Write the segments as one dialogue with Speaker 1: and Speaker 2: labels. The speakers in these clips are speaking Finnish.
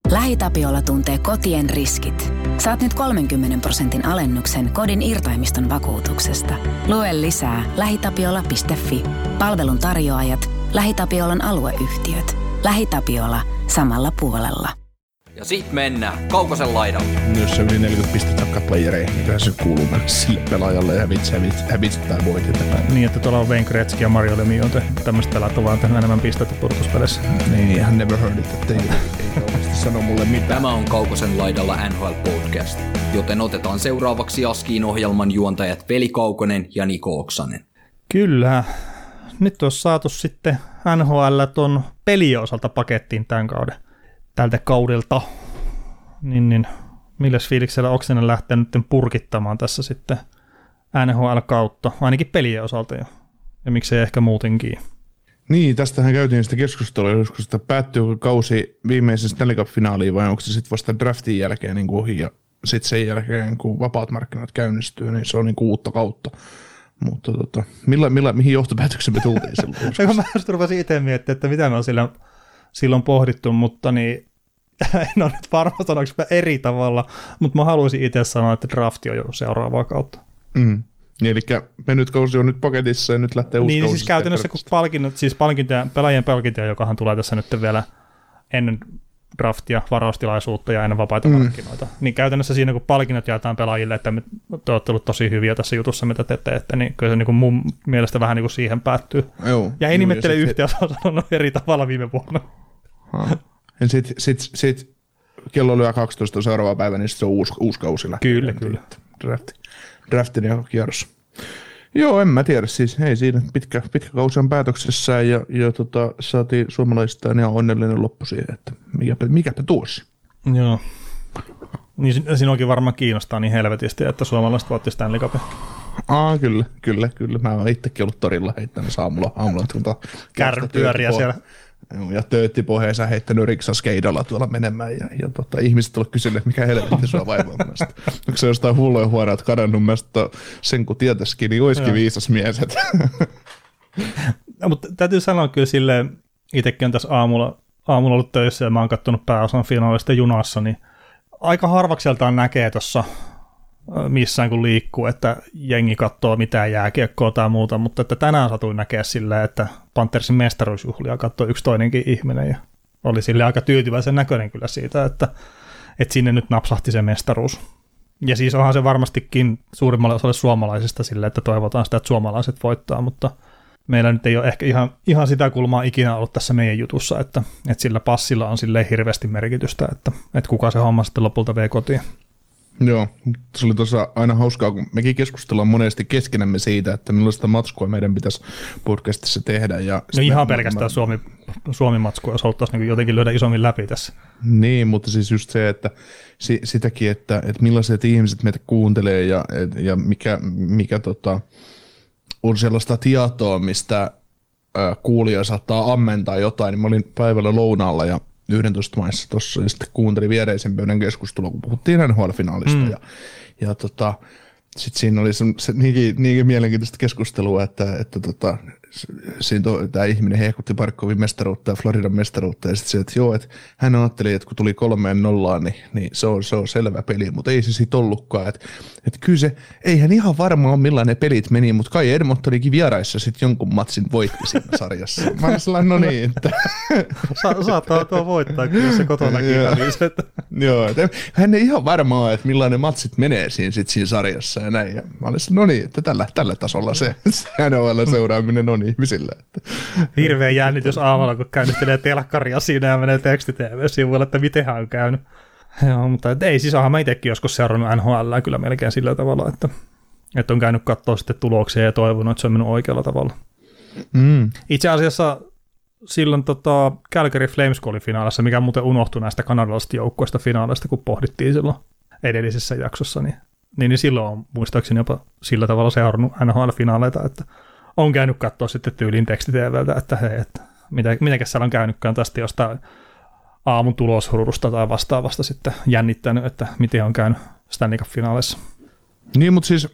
Speaker 1: LähiTapiola tuntee kotien riskit. Saat nyt 30% alennuksen kodin irtaimiston vakuutuksesta. Lue lisää lähitapiola.fi. Palvelun tarjoajat, LähiTapiolan alueyhtiöt. LähiTapiola samalla puolella.
Speaker 2: Ja sit mennään Kaukosen laidalle.
Speaker 3: Jos se yli 40 pistettä playereihin, niin kyllä se kuuluu sille pelaajalle ja hävitsitään voitit.
Speaker 4: Niin, että tuolla on Wayne Gretzky ja Mario Lemieux, tämmöiset pelät on vaan tehnyt enemmän pistettä pudotuspeleissä.
Speaker 3: Niin, ihan never heard it, että ei oikeasti sano mulle mitään.
Speaker 2: Tämä on Kaukosen laidalla NHL Podcast, joten otetaan seuraavaksi Askiin ohjelman juontajat Veli Kaukonen ja Niko Oksanen.
Speaker 4: Kyllä. Nyt on saatu sitten NHL ton pelien osalta pakettiin tämän kauden. Tältä kaudelta, niin milläs fiiliksellä Oksanen lähtee nyt purkittamaan tässä sitten NHL-kautta, ainakin pelien osalta jo, ja miksei ehkä muutenkin.
Speaker 3: Niin, tästähän käytiin sitä keskustelua joskus, että päättyykö kausi viimeisen Stanley Cup-finaaliin vai onko se sitten vasta draftin jälkeen niin ohi ja sitten sen jälkeen kun vapaat markkinat käynnistyy, niin se on niin uutta kautta. Mutta mihin johtopäätöksen me tultiin silloin?
Speaker 4: Mä rupesin itse miettimään, että mitä me on silloin pohdittu, mutta niin, en ole nyt varma sanoinko eri tavalla, mutta mä haluaisin itse sanoa, että drafti on jo seuraavaa kautta.
Speaker 3: Eli mennyt kausi on nyt paketissa ja nyt lähtee uusi kausi.
Speaker 4: Niin, siis käytännössä kun pelaajien palkintoja, jokahan tulee tässä nyt vielä ennen draftia, varaustilaisuutta ja ennen vapaita markkinoita, niin käytännössä siinä kun palkinnot jaetaan pelaajille, että te olette olleet tosi hyviä tässä jutussa, mitä te teette, niin kyllä se niin kuin mun mielestä vähän niin kuin siihen päättyy.
Speaker 3: Joo,
Speaker 4: ja ei nimettele yhtään, jos on sanonut eri tavalla viime vuonna.
Speaker 3: Ja sit kello lyö 12 seuraava päivä, niin se on uusi kausi lähtee.
Speaker 4: Kyllä.
Speaker 3: Draftin ja kierros. Joo, en mä tiedä. Siis hei, siinä pitkä kausi on päätöksessä ja saatiin suomalaisista ihan onnellinen loppu siihen, että mikäpä tuossa.
Speaker 4: Joo. Niin sinuakin varmaan kiinnostaa niin helvetisti, että suomalaiset voitti Stanley Cupin.
Speaker 3: Kyllä. Mä oon itsekin ollut torilla heittänyt aamulla
Speaker 4: kärrypyöriä siellä.
Speaker 3: Ja tööttipohjeensa heittänyt riksaskeidalla tuolla menemään ja ihmiset ovat kysyneet, mikä helvetti sua vaivaa. Onko se jostain hulloja huoneet kadannut mielestä sen kun tietäisikin, niin olisikin viisas mies.
Speaker 4: No, mutta täytyy sanoa kyllä silleen, itsekin on tässä aamulla ollut töissä ja mä oon katsonut pääosan finaalista junassa, niin aika harvakseltaan näkee tuossa missään kun liikkuu, että jengi katsoo mitään jääkiekkoa tai muuta, mutta että tänään satuin näkeä silleen, että Panthersin mestaruusjuhlia katsoi yksi toinenkin ihminen ja oli sille aika tyytyväisen näköinen kyllä siitä, että sinne nyt napsahti se mestaruus. Ja siis onhan se varmastikin suurimmalle osalle suomalaisista silleen, että toivotaan sitä, että suomalaiset voittaa, mutta meillä nyt ei ole ehkä ihan sitä kulmaa ikinä ollut tässä meidän jutussa, että sillä passilla on silleen hirveästi merkitystä, että kuka se homma sitten lopulta vei kotiin.
Speaker 3: Joo, se oli tuossa aina hauskaa, kun mekin keskustellaan monesti keskenämme siitä, että millaista matskua meidän pitäisi podcastissa tehdä. Ja
Speaker 4: no ihan pelkästään Suomi-matskua, jos haluttaisiin niin jotenkin lyödä isommin läpi tässä.
Speaker 3: Niin, mutta siis just se, että sitäkin, että millaiset ihmiset meitä kuuntelee ja mikä on sellaista tietoa, mistä kuulija saattaa ammentaa jotain, niin mä olin päivällä lounaalla ja 11 maissa tuossa ja sitten kuuntelin viereisen pöydän keskustelua, kun puhuttiin NHL-finaalista ja sitten siinä oli se niinkin mielenkiintoista keskustelua, että siinä tämä ihminen hehkutti Barkovin mestaruutta ja Floridan mestaruutta ja sitten se, että joo, että hän ajatteli, että kun tuli 3-0, niin se on selvä peli, mutta ei se siitä ollutkaan, että kyllä se, eihän ihan varma ole millainen pelit meni, mutta kai Edmontonikin vieraissa sitten jonkun matsin voitti siinä sarjassa. Mä olen sellainen, no niin, että
Speaker 4: saattaa tuo voittaa, kyllä se kotonakin käviset.
Speaker 3: Joo, että hän ei ihan varmaa, että millainen matsit menee siinä sarjassa ja näin. Ja mä olin no niin, että tällä tasolla se NHL-seuraaminen on ihmisillä.
Speaker 4: Hirveä jännitys aamulla, kun käynnittelee telkkaria siinä ja menee teksti-tv-sivuille, että miten hän on käynyt. Joo, mutta ei, siis mä itsekin joskus seurannut NHL kyllä melkein sillä tavalla, että on käynyt katsoa sitten tuloksia ja toivonut, että se on mennyt oikealla tavalla. Itse asiassa silloin Calgary Flames oli finaalissa, mikä muuten unohtui näistä kanadalaisista joukkueista finaalista, kun pohdittiin silloin edellisessä jaksossa, niin silloin on muistaakseni jopa sillä tavalla seurannut NHL-finaaleita, että on käynyt katsoa sitten tyylin teksti-TVltä, että hei, että mitenkäs siellä on käynytkään tästä jostain aamun tuloshurusta tai vastaavasta sitten jännittänyt, että miten on käynyt Stanley Cup-finaaleissa.
Speaker 3: Niin, mutta siis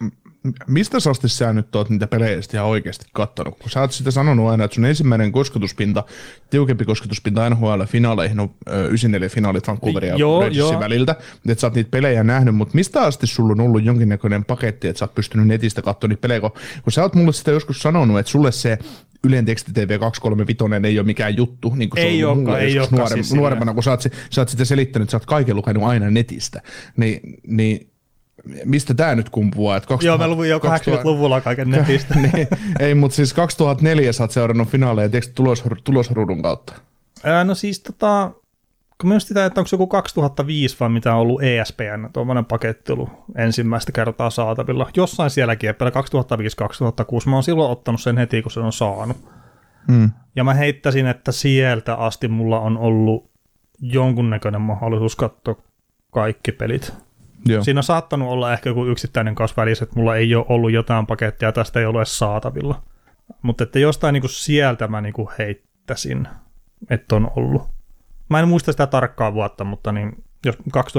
Speaker 3: mistä asti sä nyt oot niitä pelejä ihan oikeasti kattanut? Kun sä oot sitä sanonut aina, että sun ensimmäinen kosketuspinta, tiukempi kosketuspinta NHL-finaaleihin on 94-finaalit Vancouverin ja Rangersin väliltä, että sä oot niitä pelejä nähnyt, mutta mistä asti sulla on ollut jonkinnäköinen paketti, että sä oot pystynyt netistä katsoa niitä pelejä, kun sä oot mulle sitä joskus sanonut, että sulle se Ylen teksti-TV 235 ei ole mikään juttu, niin kuin se
Speaker 4: ei
Speaker 3: on ollut
Speaker 4: ei
Speaker 3: nuorempana, kun sä oot sitä selittänyt, että sä oot kaiken lukenut aina netistä, niin mistä tää nyt kumpuaa?
Speaker 4: Joo, mä luvuin jo 80-luvulla kaiken netistä.
Speaker 3: Niin, ei, mutta siis 2004 sä oot seurannut finaaleja, tulosruudun kautta.
Speaker 4: No siis kun myös sitä, että onko se joku 2005 vai mitä on ollut ESPN, tuommoinen paketti ollut ensimmäistä kertaa saatavilla. Jossain sielläkin, että 2005-2006, mä oon silloin ottanut sen heti, kun sen on saanut. Ja mä heittäisin, että sieltä asti mulla on ollut jonkunnäköinen mahdollisuus katsoa kaikki pelit. Joo. Siinä on saattanut olla ehkä joku yksittäinen kanssa välissä, että mulla ei ole ollut jotain pakettia, tästä ei ole edes saatavilla. Mutta että jostain niinku sieltä mä niinku heittäisin, että on ollut. Mä en muista sitä tarkkaa vuotta, mutta niin, jos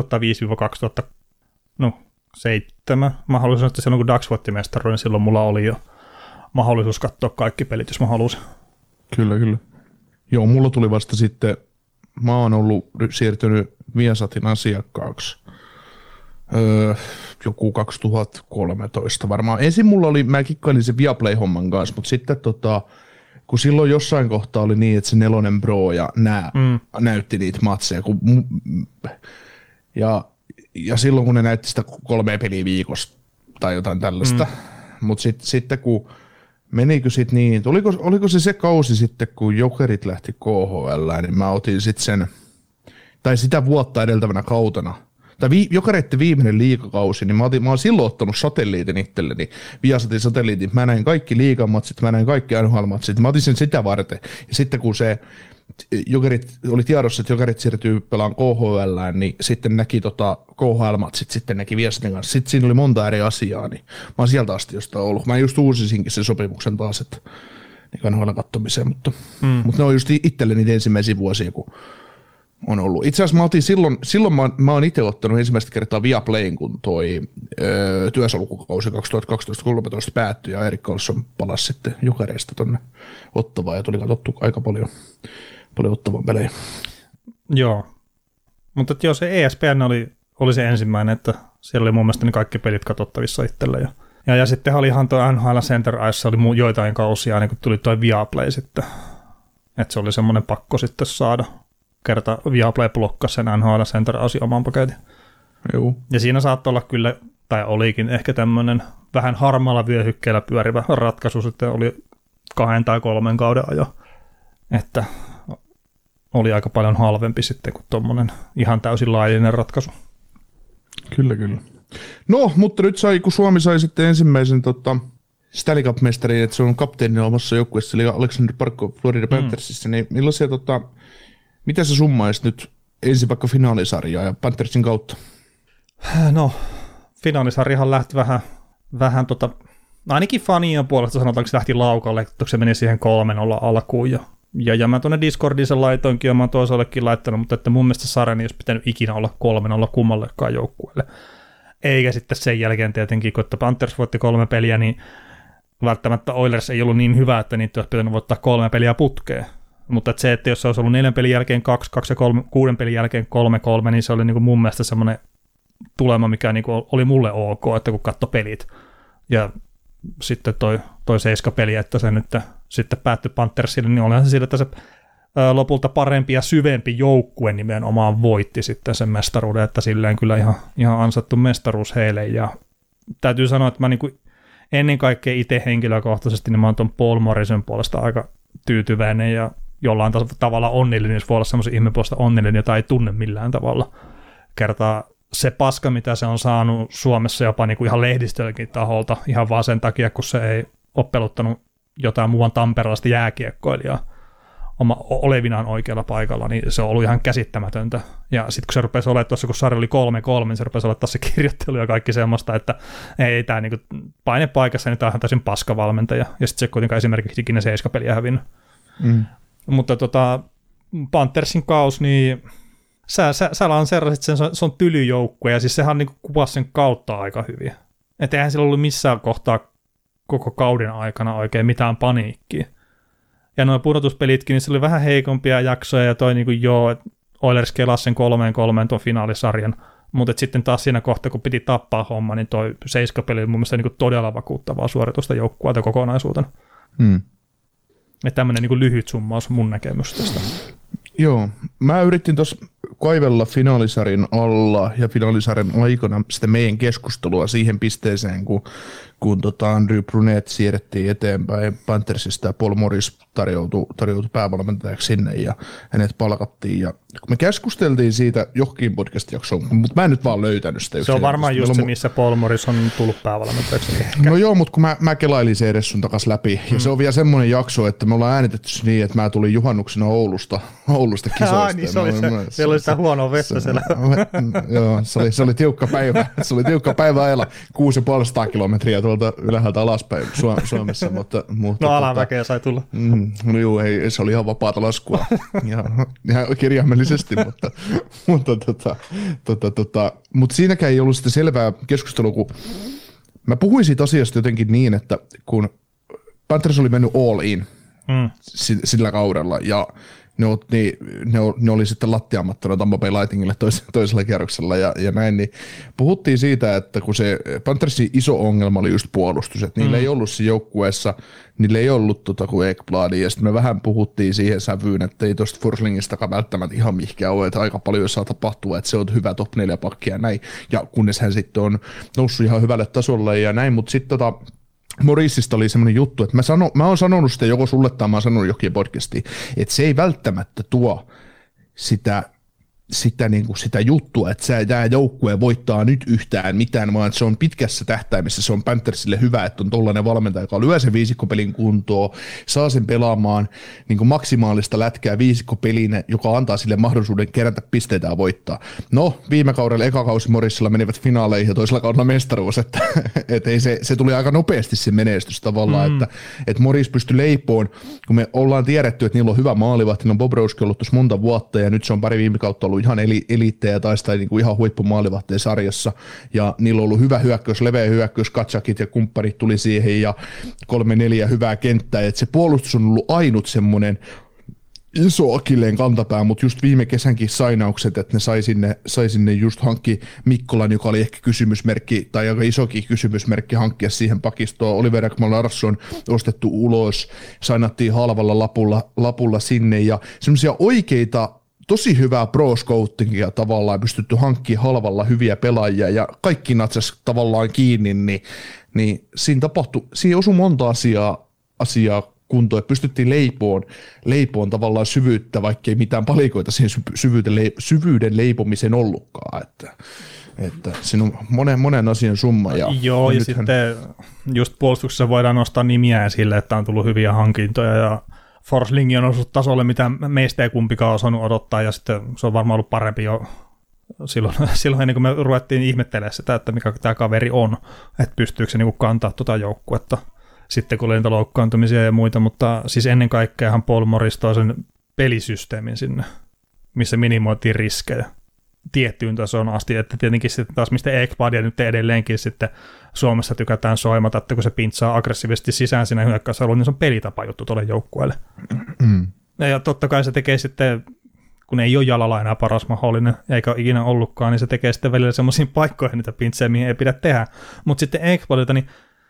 Speaker 4: 2005-2007 mä haluaisin, että silloin kun Ducks voitti mestaruuden, niin silloin mulla oli jo mahdollisuus katsoa kaikki pelit, jos mä halusin.
Speaker 3: Kyllä. Joo, mulla tuli vasta sitten, mä oon ollut siirtynyt Viasatin asiakkaaksi. Joku 2013 varmaan. Ensin mulla oli, mä kikkailin sen Viaplay-homman kanssa, mutta sitten kun silloin jossain kohtaa oli niin, että se 4 Pro ja näytti niitä matseja. Ja silloin kun ne näytti sitä 3 peliä viikossa tai jotain tällaista. Mutta sitten kun menikö sitten niin, oliko se kausi sitten, kun Jokerit lähti KHL, niin mä otin sitten sen, tai sitä vuotta edeltävänä kautena, tai Jokereitten viimeinen liigakausi, niin mä oon silloin ottanut satelliitin itselleni, Viasatin satelliitin, mä näin kaikki liigamatsit, mä näin kaikki NHL-matsit, mä otin sen sitä varten, ja sitten kun se Jokerit, oli tiedossa, että Jokerit siirtyy pelaan KHL, niin sitten näki KHL-matsit, sitten näki Viasatin kanssa, sitten siinä oli monta eri asiaa, niin mä oon sieltä asti jostain ollut, mä just uusisinkin sen sopimuksen taas, että NHL katsomiseen, mutta ne on just itselleni ensimmäisiä vuosia, kun on ollut. Itse asiassa mä otin silloin mä oon itse ottanut ensimmäistä kertaa Viaplayn, kun toi työsulkukausi 2012-2013 päättyi ja Erik Karlsson palasi sitten Jokereista tonne Ottavaan ja tuli katsottu aika paljon Ottavan pelejä. Joo,
Speaker 4: mutta jos se ESPN oli se ensimmäinen, että siellä oli mun mielestä kaikki pelit katsottavissa itsellä ja sitten oli ihan tuo NHL Center Ice, oli joitain kausia, niin kun tuli tuo Viaplay sitten, että se oli semmoinen pakko sitten saada. Kerta Viaplay blokkasi sen NHL Center oman paketin.
Speaker 3: Joo.
Speaker 4: Ja siinä saattoi olla kyllä, tai olikin ehkä tämmöinen vähän harmaalla vyöhykkeellä pyörivä ratkaisu, sitten oli 2 tai 3 kauden ajo, että oli aika paljon halvempi sitten kuin tuommoinen ihan täysin laillinen ratkaisu.
Speaker 3: Kyllä. No, mutta nyt kun Suomi sai sitten ensimmäisen Stanley Cup-mestari, että se on kapteenina omassa joukkueessa, eli Alexander Barkov Florida Panthersissa, niin millaisia mitä sä summaisit nyt ensin vaikka finaalisarjaa ja Panthersin kautta?
Speaker 4: No, finaalisarjahan lähti vähän ainakin fanien puolesta sanotaanko, että se lähti laukalle, että se meni siihen 3-0 alkuun. Ja mä tuonne Discordiin sen laitoinkin ja mä oon toisellekin laittanut, mutta että mun mielestä sarjani ei olisi pitänyt ikinä olla 3-0 kummallekaan joukkueelle. Eikä sitten sen jälkeen tietenkin, kun Panthers voitti 3 peliä, niin välttämättä Oilers ei ollut niin hyvä, että niitä olisi pitänyt voittaa 3 peliä putkeen. Mutta että jos se olisi ollut 4 pelin jälkeen 2-2 ja 6 pelin jälkeen 3-3, niin se oli niin kuin mun mielestä semmoinen tulema, mikä niin kuin oli mulle ok, että kun katsoi pelit. Ja sitten toi 7 peli, että se nyt sitten päättyi Panthersille, niin olihan se sillä, että se lopulta parempi ja syvempi joukkue nimenomaan voitti sitten sen mestaruuden, että silleen kyllä ihan ansattu mestaruus heille. Ja täytyy sanoa, että mä niin kuin ennen kaikkea itse henkilökohtaisesti, niin mä oon ton Paul Morrison puolesta aika tyytyväinen ja jollain tavalla onnellinen, jos voi olla semmoisen ihmeen puolesta onnellinen, jota ei tunne millään tavalla. Kertaa se paska, mitä se on saanut Suomessa jopa niin kuin ihan lehdistölläkin taholta, ihan vaan sen takia, kun se ei ole peluttanut jotain muuan tamperelaista jääkiekkoilijaa olevinaan oikealla paikalla, niin se on ollut ihan käsittämätöntä. Ja sitten kun se rupesi olemaan tuossa, kun sarja oli 3-3, niin se rupesi olemaan taas se kirjoittelu ja kaikki semmoista, että ei tämä niin painepaikassa, niin tämä on ihan täysin paskavalmentaja. Ja sitten se kuitenkaan esimerkiksi ikinä 7 peliä hävinnyt. Mutta Panthersin kaus, niin sä lanseerasit sen, se on tylyjoukkue, ja siis sehän niin kuvasi sen kautta aika hyvin. Että eihän sillä ollut missään kohtaa koko kauden aikana oikein mitään paniikkiä. Ja nuo pudotuspelitkin, niin se oli vähän heikompia jaksoja, ja toi Oilers kelasi sen 3-3 tuon finaalisarjan, mutta sitten taas siinä kohtaa, kun piti tappaa homma, niin toi 7-peli oli mun mielestä niin todella vakuuttavaa suoritusta joukkueelta kokonaisuutena. Että tämmöinen niin lyhyt summaus mun näkemys tästä. Joo,
Speaker 3: mä yritin tuossa kaivella finaalisarjan alla ja finaalisarjan aikana sitä meidän keskustelua siihen pisteeseen, kun Andrew Brunette siirrettiin eteenpäin Panthersista ja Paul Morris tarjoutui päävalmentajaksi sinne ja hänet palkattiin. Ja kun me keskusteltiin siitä johonkin podcast-jaksoon, mutta mä en nyt vaan löytänyt sitä.
Speaker 4: Se on varmaan just se, missä Paul Morris on tullut päävalmentajaksi.
Speaker 3: No joo, mutta kun mä kelailin se edes sun takas läpi. Ja se on vielä semmoinen jakso, että me ollaan äänitetty niin, että mä tulin juhannuksena Oulusta kisoista.
Speaker 4: Niin se oli sitä huonoa vettä siellä.
Speaker 3: Joo, se oli tiukka päivä. Se oli tiukka päivä ajalla 650 kilometriä tuolta ylhäältä alaspäin Suomessa. Mutta,
Speaker 4: no alamäkeä sai tulla.
Speaker 3: No joo, se oli ihan vapaata laskua. Ihan kirjaimellisesti, mutta siinäkään ei ollut sitä selvää keskustelua, kun mä puhuin siitä asiasta jotenkin niin, että kun Panthers oli mennyt all in sillä kaudella ja ne oli sitten lattiamattuna Tampa Bay Lightningille toisella kierroksella ja näin, niin puhuttiin siitä, että kun se Panthersin iso ongelma oli just puolustus, että niillä ei ollut se joukkueessa, niillä ei ollut kuin Ekbladia, ja sitten me vähän puhuttiin siihen sävyyn, että ei tuosta Forslingistakaan välttämättä ihan mihinkään ole, että aika paljon saa tapahtua, että se on hyvä top 4 pakki ja näin, ja kunnes hän sitten on noussut ihan hyvälle tasolle ja näin, mutta sitten Morrisista oli semmoinen juttu, että mä oon sanonut sitä joko sulle tai mä oon sanonut jokin podcastiin, että se ei välttämättä tuo sitä juttua, että tämä joukkue voittaa nyt yhtään mitään, vaan se on pitkässä tähtäimessä, se on Panthersille hyvä, että on tollainen valmentaja, joka lyö sen viisikkopelin kuntoon, saa sen pelaamaan niin maksimaalista lätkää viisikkopelinä, joka antaa sille mahdollisuuden kerätä pisteitä ja voittaa. No, viime kaudella eka kausi Morrisilla menivät finaaleihin ja toisella kaudella mestaruus, että ei se tuli aika nopeasti se menestys tavallaan, että Morris pystyi leipoon, kun me ollaan tiedetty, että niillä on hyvä maalivahti, on Bobrovski ollut tuossa monta vuotta ja nyt se on pari viime kautta ollut ihan eliittejä tai niin kuin ihan huippumaalivahteja sarjassa, ja niillä on ollut hyvä hyökkäys, leveä hyökkäys, Katsakit ja kumppanit tuli siihen, ja 3-4 hyvää kenttää, että se puolustus on ollut ainut semmoinen iso akilleen kantapää, mutta just viime kesänkin sainaukset, että ne sai sinne just hankki Mikkolan, joka oli ehkä kysymysmerkki, tai aika isokin kysymysmerkki hankkia siihen pakistoon. Oliver Ekman-Larsson ostettu ulos, sainattiin halvalla lapulla sinne, ja semmoisia oikeita tosi hyvää pro-scoutingia tavallaan pystytty hankkimaan halvalla hyviä pelaajia ja kaikki natsas tavallaan kiinni, niin siinä osui monta asiaa kuntoon, että pystyttiin leipoon tavallaan syvyyttä, vaikkei mitään palikoita siihen syvyyden leipomiseen ollutkaan, että siinä on monen asian summa.
Speaker 4: Joo, ja sitten just puolustuksessa voidaan nostaa nimiä esille, että on tullut hyviä hankintoja ja Forsling on noussut tasolle, mitä meistä ei kumpikaan osannut odottaa, ja sitten se on varmaan ollut parempi jo silloin ennen kuin me ruvettiin ihmettelemään sitä, että mikä tämä kaveri on, että pystyykö se niinku kantaa tuota joukkuetta sitten kun oli niitä loukkaantumisia ja muita, mutta siis ennen kaikkeahan Paul Morris toi sen pelisysteemin sinne, missä minimoitiin riskejä tiettyyn tasoon asti, että tietenkin sitten taas mistä Ekbladia nyt edelleenkin sitten Suomessa tykätään soimata, että kun se pintsaa aggressiivisesti sisään siinä hyökkäysalueella, niin se on pelitapa juttu tuolle joukkueelle. Ja totta kai se tekee sitten, kun ei ole jalalla enää paras mahdollinen, eikä ole ikinä ollutkaan, niin se tekee sitten välillä semmoisiin paikkoihin niitä pintsejä, mihin ei pidä tehdä. Mutta sitten Ekbladilta, niin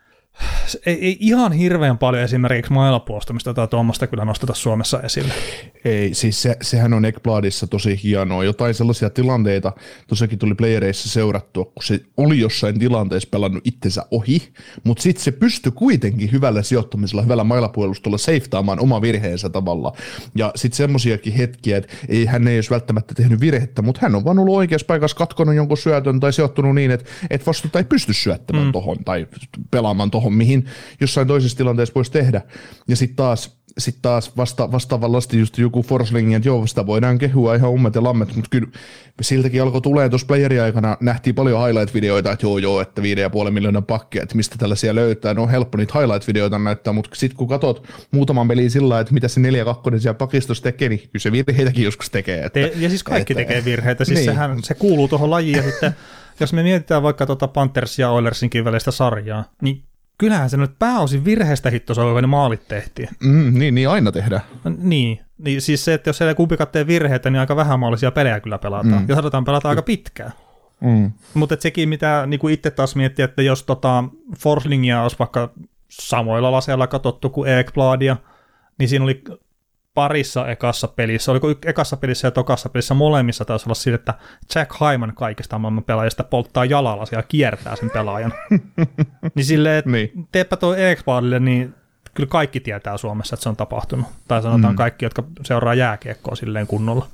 Speaker 4: ei ihan hirveän paljon esimerkiksi mailapuolustamista tai tuommoista kyllä nosteta Suomessa esille.
Speaker 3: Ei, siis sehän on Ekbladissa tosi hienoa. Jotain sellaisia tilanteita, tosiaankin tuli playereissa seurattua, kun se oli jossain tilanteessa pelannut itsensä ohi, mutta sitten se pystyi kuitenkin hyvällä sijoittamisella, hyvällä mailapuolustolla seiftaamaan oma virheensä tavalla. Ja sitten semmoisiakin hetkiä, että hän ei olisi välttämättä tehnyt virhettä, mutta hän on vaan ollut oikeassa paikassa katkonut jonkun syötön tai sijoittunut niin, että vastuuta ei pysty syöttämään tohon tai pelaamaan tohon, mihin jossain toisessa tilanteessa voisi tehdä. Ja sitten taas vastaavallisesti just joku Forsling, että joo, sitä voidaan kehua ihan ummet ja lammet, mutta kyllä siltäkin alkoi tulee tuossa playeri-aikana, nähtiin paljon highlight-videoita, että joo, että 5,5 miljoonan pakkeja, että mistä tällaisia löytää, no on helppo niitä highlight-videoita näyttää, mutta sitten kun katsot muutaman peliin sillä että mitä se 4-2 siellä pakistossa tekee, niin kyllä se virheitäkin joskus tekee.
Speaker 4: Ja siis kaikki tekee virheitä, siis niin. Se kuuluu tuohon lajiin, ja sitten jos me mietitään vaikka Panthers ja Oilersinkin välistä sarjaa, niin kyllähän se nyt pääosin virheistä hittosa, ne maalit tehtiin.
Speaker 3: Niin aina tehdään.
Speaker 4: Niin, siis se, että jos siellä kumpikaan tee virheitä, niin aika vähämaalisia pelejä kyllä pelataan. Ja saadaan pelata aika pitkään. Mutta sekin, mitä niin itse taas miettii, että jos Forslingia olisi vaikka samoilla laseilla katsottu kuin Ekbladia, niin siinä oli parissa ekassa pelissä, oliko ekassa pelissä ja tokassa pelissä molemmissa taisi olla sille, että Jack Hyman kaikista maailman pelaajista polttaa jalalla ja kiertää sen pelaajan. Niin silleen, että teepä toi Ekbladille, niin kyllä kaikki tietää Suomessa, että se on tapahtunut. Tai sanotaan kaikki, jotka seuraa jääkiekkoa silleen kunnolla.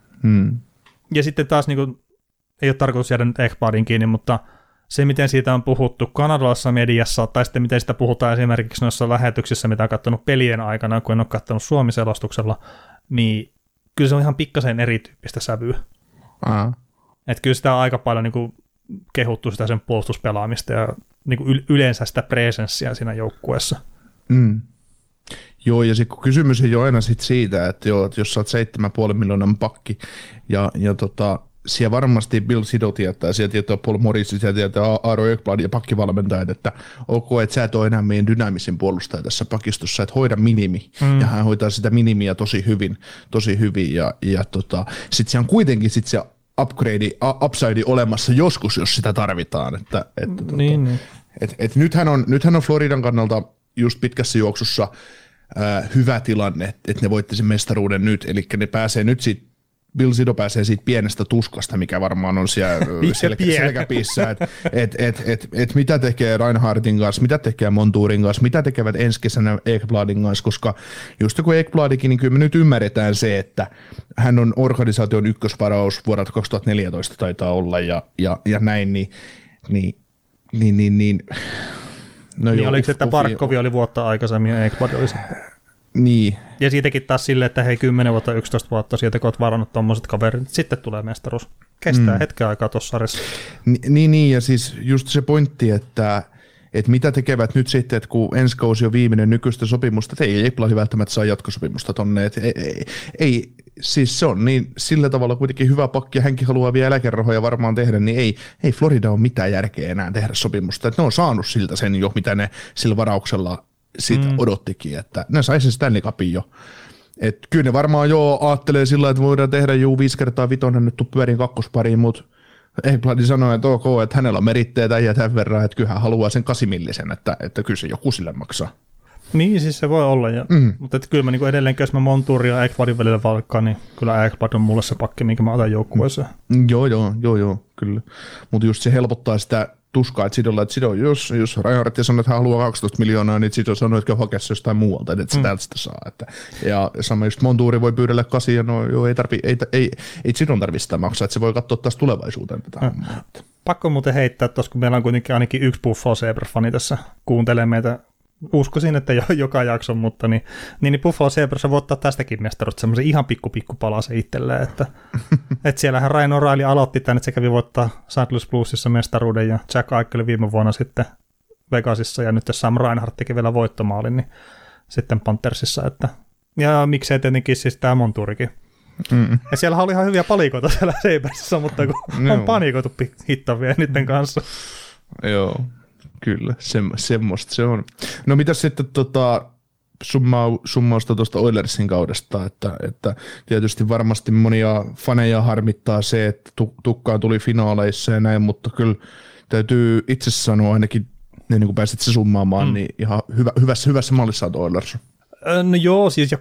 Speaker 4: Ja sitten taas niin kuin, ei ole tarkoitus jäädä nyt Ekbladin kiinni, mutta se, miten siitä on puhuttu kanadalaisessa mediassa, tai sitten miten sitä puhutaan esimerkiksi noissa lähetyksissä, mitä on katsonut pelien aikana, kun en ole katsonut Suomi-selostuksella, niin kyllä se on ihan pikkasen erityyppistä sävyä. Että kyllä sitä on aika paljon niin kuin kehuttu sitä sen puolustuspelaamista ja niin kuin yleensä sitä presenssiä siinä joukkueessa.
Speaker 3: Joo, ja sitten kun kysymys ei ole aina siitä, että jos sä oot 7,5 miljoonan pakki, ja siellä varmasti Bill Sido tietää, siellä tietää Paul Morris, siellä tietää Aaro Ekblad ja pakkivalmentajat, että ok, että sä et ole enää meidän dynaamisin puolustaja tässä pakistossa, että hoida minimi, ja hän hoitaa sitä minimiä tosi hyvin, ja sitten se on kuitenkin se upside olemassa joskus, jos sitä tarvitaan, että nythän on Floridan kannalta just pitkässä juoksussa hyvä tilanne, että ne voitti sen mestaruuden nyt, eli ne pääsee nyt siitä, Bill Sido pääsee siitä pienestä tuskasta, mikä varmaan on siellä selkäpiissä, että mitä tekee Reinhardtin kanssa, mitä tekee Montourin kanssa, mitä tekevät ensi kesänä Ekbladin kanssa, koska just kun Ekbladikin, niin kyllä me nyt ymmärretään se, että hän on organisaation ykkösvaraus vuodelta 2014 taitaa olla ja näin, niin
Speaker 4: no niin oliko se, että Barkovi oli vuotta aikaisemmin ja Ekblad oli se?
Speaker 3: Niin.
Speaker 4: Ja siitäkin taas silleen, että hei 10 vuotta, 11 vuotta sieltä, kun olet varannut tommoset kaverit, sitten tulee mestaruus. Kestää hetken aikaa tuossa sarjassa.
Speaker 3: Niin, ja siis just se pointti, että mitä tekevät nyt sitten, että kun ensi kausi on viimeinen nykyistä sopimusta, että ei Ekblad välttämättä saa jatkosopimusta tonne, että ei, siis se on niin sillä tavalla kuitenkin hyvä pakki, ja hänkin haluaa vielä eläkerahoja varmaan tehdä, niin ei Florida ole mitään järkeä enää tehdä sopimusta, että ne on saanut siltä sen jo, mitä ne sillä varauksella siitä odottikin, että ne sai sen Stanley Cupin jo. Et kyllä ne varmaan jo aattelee sillä, että voidaan tehdä 5x5 nyt pyörin kakkospariin, mutta Ekblad sanoi, että ok, että hänellä on meritteitä ja tämän verran, että kyllä hän haluaa sen 8-millisen, että kyllä se joku sille maksaa.
Speaker 4: Niin, siis se voi olla, mutta kyllä mä niin edelleen, jos mä Montourin ja Ekbladin välillä valkkaan, niin kyllä Ekblad on mulle se pakki, minkä mä otan joukkueeseen. Joo, kyllä. Mutta just se helpottaa sitä tuskaa, että Sido, jos Reinhardt sanoo, että hän haluaa 12 miljoonaa, niin Sido sanoo, että hakea se jostain muualta, että se täältä sitä saa. Ja sama just Montouri voi pyydellä 8, ja no joo, ei Sidon tarvitse sitä maksaa, että se voi katsoa taas tulevaisuuteen tätä. Pakko muuten heittää tuossa, kun meillä on kuitenkin ainakin yksi Buffalo Sabres-fani tässä kuuntelee meitä. Uskoisin, että joka jakson, mutta niin Buffalo Sabres voi ottaa tästäkin mestaruutta semmoisen ihan pikku palasen itselleen, että siellähän Ryan O'Reilly aloitti tänne, että se kävi voittaa St. Louis Bluesissa mestaruuden ja Jack Eichel viime vuonna sitten Vegasissa ja nyt Sam Reinhart teki vielä voittomaalin, niin sitten Panthersissa, että ja miksei tietenkin siis tämä Montourikin. Ja siellä oli ihan hyviä palikoita siellä Sabresissa, mutta kun on panikoitu hittavia niiden kanssa.
Speaker 3: Joo. Kyllä, semmoista se on. No mitäs sitten summausta tuosta Oilersin kaudesta, että tietysti varmasti monia faneja harmittaa se, että Tukkaan tuli finaaleissa ja näin, mutta kyllä täytyy itse sanoa ainakin, niin kun pääsit se summaamaan, niin ihan hyvässä mallissa on Oilers.
Speaker 4: No joo, siis ja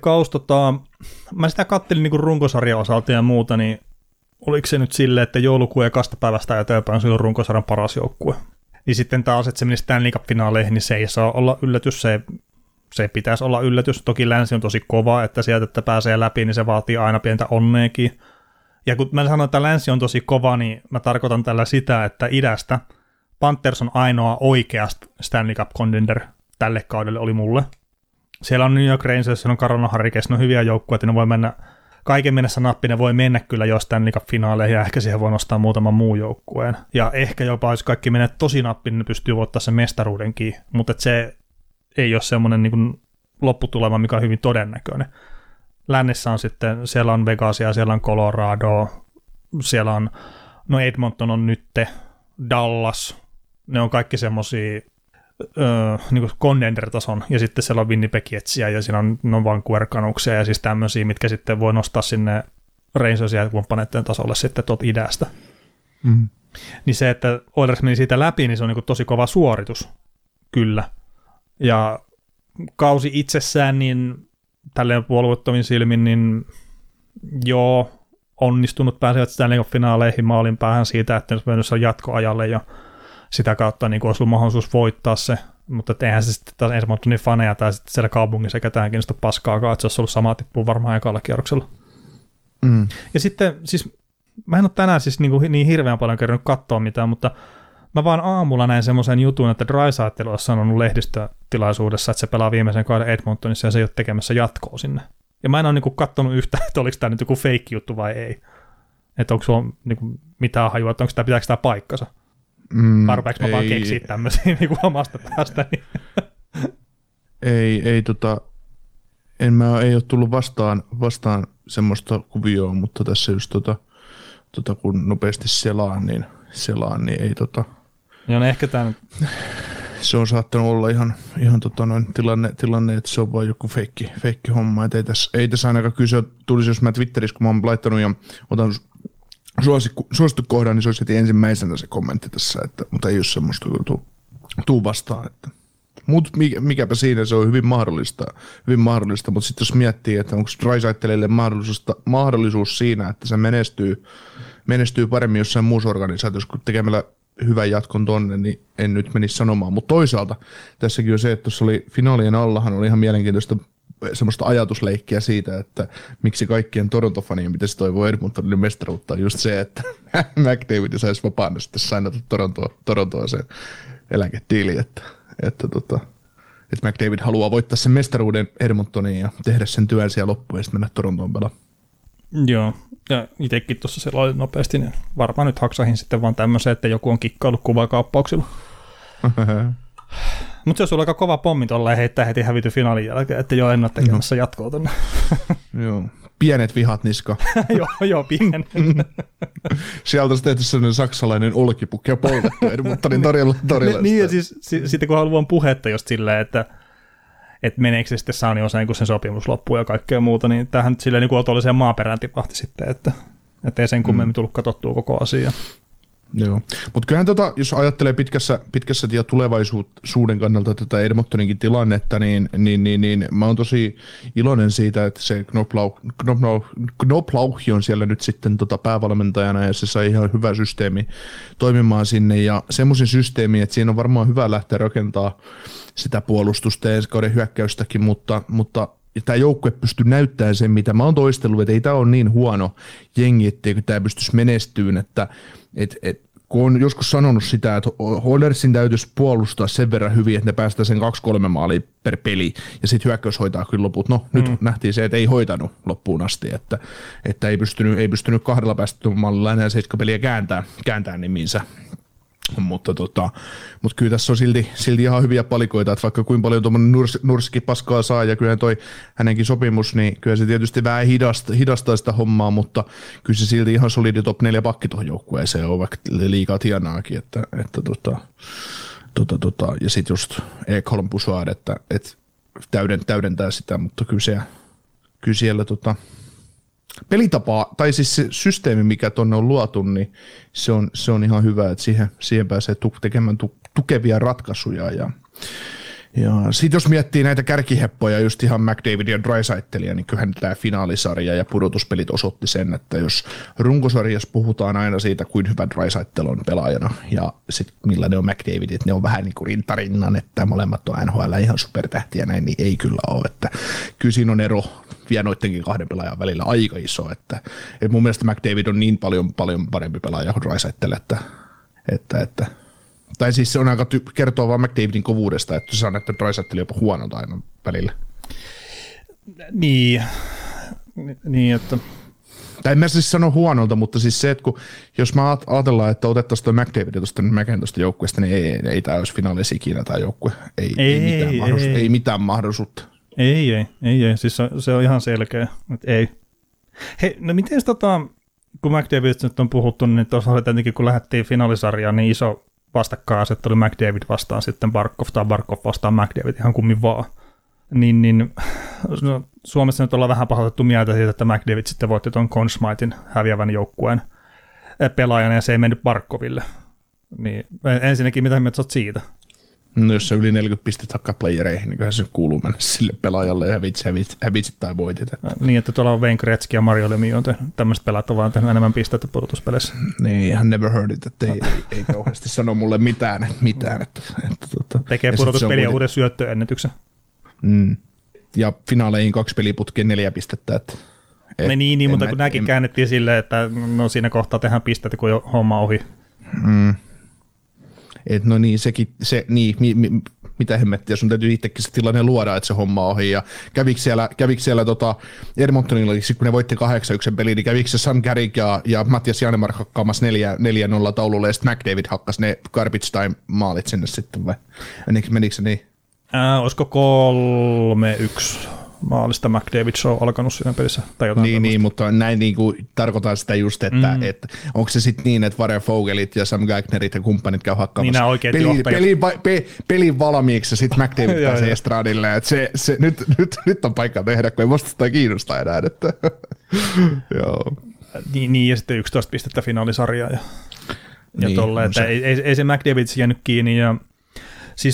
Speaker 4: mä sitä kattelin niin runkosarjan osalta ja muuta, niin oliko se nyt silleen, että joulukuun ekasta päivästä eteenpäin se on runkosarjan paras joukkue. Niin sitten taas, että se meni Stanley Cup-finaaleihin, niin se ei saa olla yllätys, se pitäisi olla yllätys. Toki länsi on tosi kova, että sieltä, että pääsee läpi, niin se vaatii aina pientä onneekin. Ja kun mä sanon, että länsi on tosi kova, niin mä tarkoitan tällä sitä, että idästä Panthers on ainoa oikea Stanley Cup-contender tälle kaudelle oli mulle. Siellä on New York Rangers, siellä on Carolina Hurricanes, ne on hyviä joukkueita, että ne voi mennä kaiken mennessä nappi, ne voi mennä kyllä jo Stanley Cup-finaaleihin ja ehkä siihen voi nostaa muutaman muun joukkueen. Ja ehkä jopa, jos kaikki menee tosi nappi, niin ne pystyy voittamaan sen mestaruudenkin, mutta se ei ole semmoinen niin kuin lopputulema, mikä on hyvin todennäköinen. Lännessä on sitten, siellä on Vegasia, siellä on Colorado, siellä on, no Edmonton on nytte Dallas, ne on kaikki semmosia niin contender-tason, ja sitten siellä on Winnipeg Jetsiä, ja siinä on Vancouver Canucksia, ja siis tämmöisiä, mitkä sitten voi nostaa sinne Rangersia ja kumppaneiden tasolle sitten tuolta idästä.
Speaker 3: Mm.
Speaker 4: Niin se, että Oilers meni siitä läpi, niin se on niin tosi kova suoritus, kyllä. Ja kausi itsessään, niin tälleen puolueettomin silmin, niin joo, onnistunut pääsevät Stanley Cup-finaaleihin. Mä olin päähän siitä, että olisi mennyt jatkoajalle ja sitä kautta niin olisi ollut mahdollisuus voittaa se, mutta eihän se sitten taas ensimmäinen faneja tai sitten siellä kaupungissa ketään kiinnosta paskaakaan, että se olisi ollut sama tippu varmaan ekalla kierroksella.
Speaker 3: Mm.
Speaker 4: Ja sitten, siis mä en ole tänään siis niin hirveän paljon kerännyt katsoa mitään, mutta mä vaan aamulla näin semmoisen jutun, että Draisaitl olisi sanonut lehdistötilaisuudessa, että se pelaa viimeisen kauden Edmontonissa ja se ei ole tekemässä jatkoa sinne. Ja mä en ole katsonut yhtään, että oliko tämä nyt joku fake juttu vai ei. Että onko sulla mitään hajua, että pitääkö tämä paikkansa. Tarpeeksi mä vaan keksiä tämmöisiä omasta päästäni.
Speaker 3: Ei ole tullut vastaan semmoista kuvioa, mutta tässä just kun nopeasti selaan, niin ei
Speaker 4: Joo, no ehkä tämä
Speaker 3: se on saattanut olla ihan tilanne, että se on vain joku feikki homma, että ei tässä ainakaan kyse tulisi, jos mä Twitterissä, kun mä oon laittanut ja otan suosittu kohdan, niin se olisi heti ensimmäisenä se kommentti tässä, mutta ei ole semmoista tuu vastaan, että mutta mikäpä siinä, se on hyvin mahdollista, mutta sitten jos miettii, että onko Draisaitlille mahdollisuus siinä, että se menestyy paremmin jossain muussa organisaatiossa, kun tekemällä hyvän jatkon tonne, niin en nyt menisi sanomaan. Mutta toisaalta tässäkin on se, että tuossa oli finaalien allahan oli ihan mielenkiintoista semmoista ajatusleikkiä siitä, että miksi kaikkien Toronto-fanien pitäisi toivoa Edmontonin mestaruutta, on just se, että McDavid saisi vapaana sitten sainata Torontoa sen eläketiili, että McDavid haluaa voittaa sen mestaruuden Edmontoniin ja tehdä sen työn siellä loppuun ja sitten mennä Torontoon pelaamaan.
Speaker 4: Joo, ja itsekin tuossa selailen nopeasti, niin varmaan nyt haksahin sitten vaan tämmöisen, että joku on kikkaillut kuvakaappauksilla. Mutta se on aika kova pommi tolleen heittää heti hävity finaalin jälkeen, että joo, en ole tekemässä jatkoa tonne.
Speaker 3: Joo, pienet vihat niska.
Speaker 4: joo, pienet.
Speaker 3: Sieltä on tehty sellainen saksalainen olkipukki ja poltettu Edmontonin torilla.
Speaker 4: Niin, ja siis sitten kun haluan puhetta just silleen, että meneekö se sitten Sauni Oseen, kun sen sopimus loppuu ja kaikkea muuta, niin tämähän nyt silleen niin otolliseen maaperään tipahti sitten, että ei sen kummemmin tullut katsottua koko asia.
Speaker 3: Joo, mutta kyllähän jos ajattelee pitkässä ja tulevaisuuden kannalta tätä Edmontoninkin tilannetta, niin mä oon tosi iloinen siitä, että se Knoblauch on siellä nyt sitten päävalmentajana ja se sai ihan hyvä systeemi toimimaan sinne ja semmoisen systeemi, että siinä on varmaan hyvä lähteä rakentaa sitä puolustusta ja ensi kauden hyökkäystäkin, mutta tämä joukkue pystyy näyttämään sen, mitä mä oon toistellut, että ei tämä ole niin huono jengi, etteikö tämä pystyisi menestyyn, että kun on joskus sanonut sitä, että Oilersin täytyisi puolustaa sen verran hyvin, että ne päästään sen 2-3 maalia per peli, ja sitten hyökkäys hoitaa kyllä loput. No, nyt nähtiin se, että ei hoitanut loppuun asti, että ei pystynyt 2 päästömallilla enää 7 peliä kääntää nimiinsä. Mutta kyllä tässä on silti ihan hyviä palikoita, että vaikka kuinka paljon tuommoinen Nurski paskaa saa ja kyllä toi hänenkin sopimus, niin kyllä se tietysti vähän hidastaa sitä hommaa, mutta kyllä se silti ihan solidi top 4 pakki tuohon joukkueeseen on, vaikka liikaa tienaakin, että ja sitten just Ekholm Bouchard, että täydentää sitä, mutta kyllä siellä pelitapa, tai siis se systeemi, mikä tuonne on luotu, niin se on ihan hyvä, että siihen pääsee tekemään tukevia ratkaisuja. Ja sitten jos miettii näitä kärkiheppoja, just ihan McDavid ja Draisaitlia, niin kyllähän tämä finaalisarja ja pudotuspelit osoitti sen, että jos runkosarjassa puhutaan aina siitä, kuin hyvä Draisaitl on pelaajana, ja sitten millainen on McDavid, että ne on vähän niin kuin rintarinnan, että molemmat on NHL ihan supertähtiä näin, niin ei kyllä ole. Että kyllä siinä on ero vielä noittenkin 2 pelaajan välillä aika iso, että mun mielestä McDavid on niin paljon parempi pelaaja kuin Draisaitl, että tai siis se on aika kertoo vaan McDavidin kovuudesta, että se on, että Draisaitl jopa huonolta aina välillä. Niin, että tai en mä siis sano huonolta, mutta siis se, että jos mä ajatellaan, että otettaisiin tuo McDavid tuosta tuosta joukkueesta, niin ei tämä olisi finaalissa ikinä tämä joukkue. Ei mitään mahdollisuutta.
Speaker 4: Ei. Siis se on ihan selkeä, että ei. Hei, no miten kun McDavidista nyt on puhuttu, niin tuossa oli tietenkin, kun lähdettiin finaalisarjaan, niin iso vastakkainasettelu McDavid vastaan sitten Barkov tai Barkov vastaan McDavid, ihan kummin vaan. Niin no, Suomessa nyt ollaan vähän pahoitettu mieltä siitä, että McDavid sitten voitti tuon Conn Smithin häviävän joukkueen pelaajan, ja se ei mennyt Barkoville. Niin ensinnäkin, mitä mieltä olet siitä?
Speaker 3: No jos se yli 40 pistettä hakkaa playereihin, niin kyllähän se kuuluu mennä sille pelaajalle ja hävitsit tai voitit.
Speaker 4: Niin, että tuolla on Wayne Gretzky ja Mario Lemieux on tehnyt tämmöiset pelaat, on vaan tehnyt enemmän pisteitä pudotuspeleissä.
Speaker 3: Niin, ihan never heard it, että ei kauheasti sano mulle mitään.
Speaker 4: Tekee pudotuspeliä uuden syöttöennätyksen.
Speaker 3: Ja finaaleihin 2 peliputkeen 4 pistettä.
Speaker 4: Niin, mutta kun nämäkin käännettiin silleen, että no siinä kohtaa tehdään pisteitä, kun jo homma ohi.
Speaker 3: Et no niin, mitä hemmettiä, sun täytyy itsekin se tilanne luoda, että se homma ohi, ja kävikö siellä Edmontonilla, kun ne voitti 8-1 peliin, niin kävikö se Sam Carrick ja Mattias Janmark hakkaamassa 4-0 taululle, ja sitten McDavid hakkasi ne garbage time maalit sinne sitten, vai menikö se niin?
Speaker 4: Olisiko 3-1 maalista McDavid show alkanut siinä pelissä? Tai jotain
Speaker 3: niin, mutta näin niin kuin tarkoitan sitä just, että onko se sitten niin, että Varel Fogelit ja Sam Gagnerit ja kumppanit käy hakkaamassa pelin valmiiksi ja sitten McDavid pääsee estradille. Että se, nyt on paikka tehdä, kun ei vastusta kiinnostaa enää. Että. Joo.
Speaker 4: Niin, ja sitten 11 pistettä finaalisarjaa ja niin, tolle, että ei se McDavid jäänyt kiinni. Ja, siis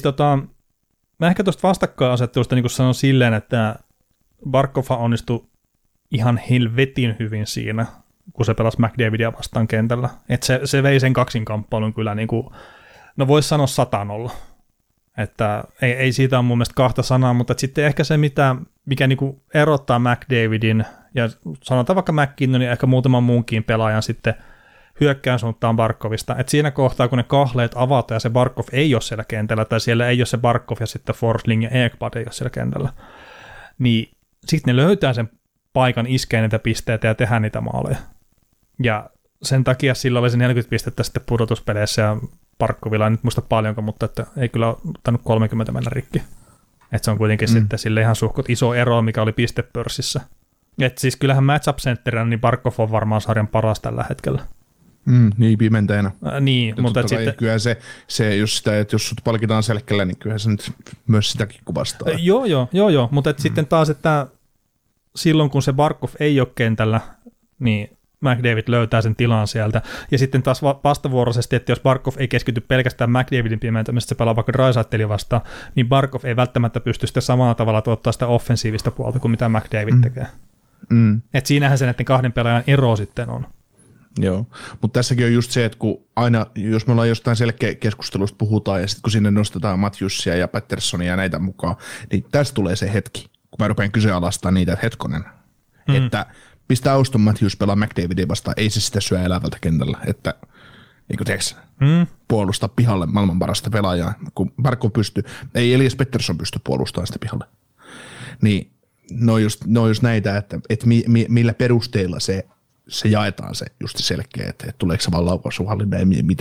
Speaker 4: mä ehkä tuosta vastakkainasettelusta niin sanon silleen, että Barkov onnistui ihan helvetin hyvin siinä, kun se pelasi McDavidia vastaan kentällä. Että se vei sen kaksinkamppailun kyllä, niin kuin, no voisi sanoa 100-0. Että ei siitä ole mun mielestä kahta sanaa, mutta sitten ehkä se, mikä niin kuin erottaa McDavidin ja sanotaan vaikka McKinnonin ja ehkä muutaman muunkin pelaajan sitten hyökkään suuntaan Barkovista, että siinä kohtaa, kun ne kahleet avataan ja se Barkov ei ole siellä kentällä, tai siellä ei ole se Barkov ja sitten Forsling ja Ekblad ei ole siellä kentällä, niin sitten ne löytää sen paikan iskeen niitä pisteitä ja tehdään niitä maaleja. Ja sen takia sillä oli se 40 pistettä sitten pudotuspeleissä, ja Barkovilla en nyt muista paljonko, mutta että ei kyllä ole ottanut 30 mennä rikki. Että se on kuitenkin sitten sille ihan suhkot iso ero, mikä oli pistepörssissä. Että siis kyllähän matchup-centerinä, niin Barkov on varmaan sarjan paras tällä hetkellä.
Speaker 3: Niin pimenteena.
Speaker 4: Niin, mutta sitten
Speaker 3: kyllä se jos sitä, että jos sut palkitaan selkällä, niin kyllä se nyt myös sitäkin kuvastaa.
Speaker 4: Joo, mutta sitten taas, että silloin kun se Barkov ei ole kentällä, niin McDavid löytää sen tilan sieltä. Ja sitten taas vastavuoroisesti, että jos Barkov ei keskity pelkästään McDavidin pimentämistä, se pelaa vaikka Draisaitlin vastaan, niin Barkov ei välttämättä pysty sitä samalla tavalla tuottaa sitä offensiivista puolta kuin mitä McDavid tekee. Että siinähän se näiden kahden pelaajan ero sitten on.
Speaker 3: Joo, mutta tässäkin on just se, että kun aina, jos me ollaan jostain selkeä keskustelusta puhutaan, ja sitten kun sinne nostetaan Matthewsia ja Pattersonia ja näitä mukaan, niin tässä tulee se hetki, kun mä rupean kyseenalaistamaan niitä, että hetkonen, että pistää Auston Matthews pelaa McDavidia vastaan, ei se sitä syö elävältä kentällä, että eikö teeks puolustaa pihalle maailman parasta pelaajaa, kun Barkov pystyy, ei Elias Pettersson pysty puolustamaan sitä pihalle. Niin ne on just näitä, että millä perusteilla se jaetaan se just selkeä, että tuleeko se vaan laukaisuhallinta ja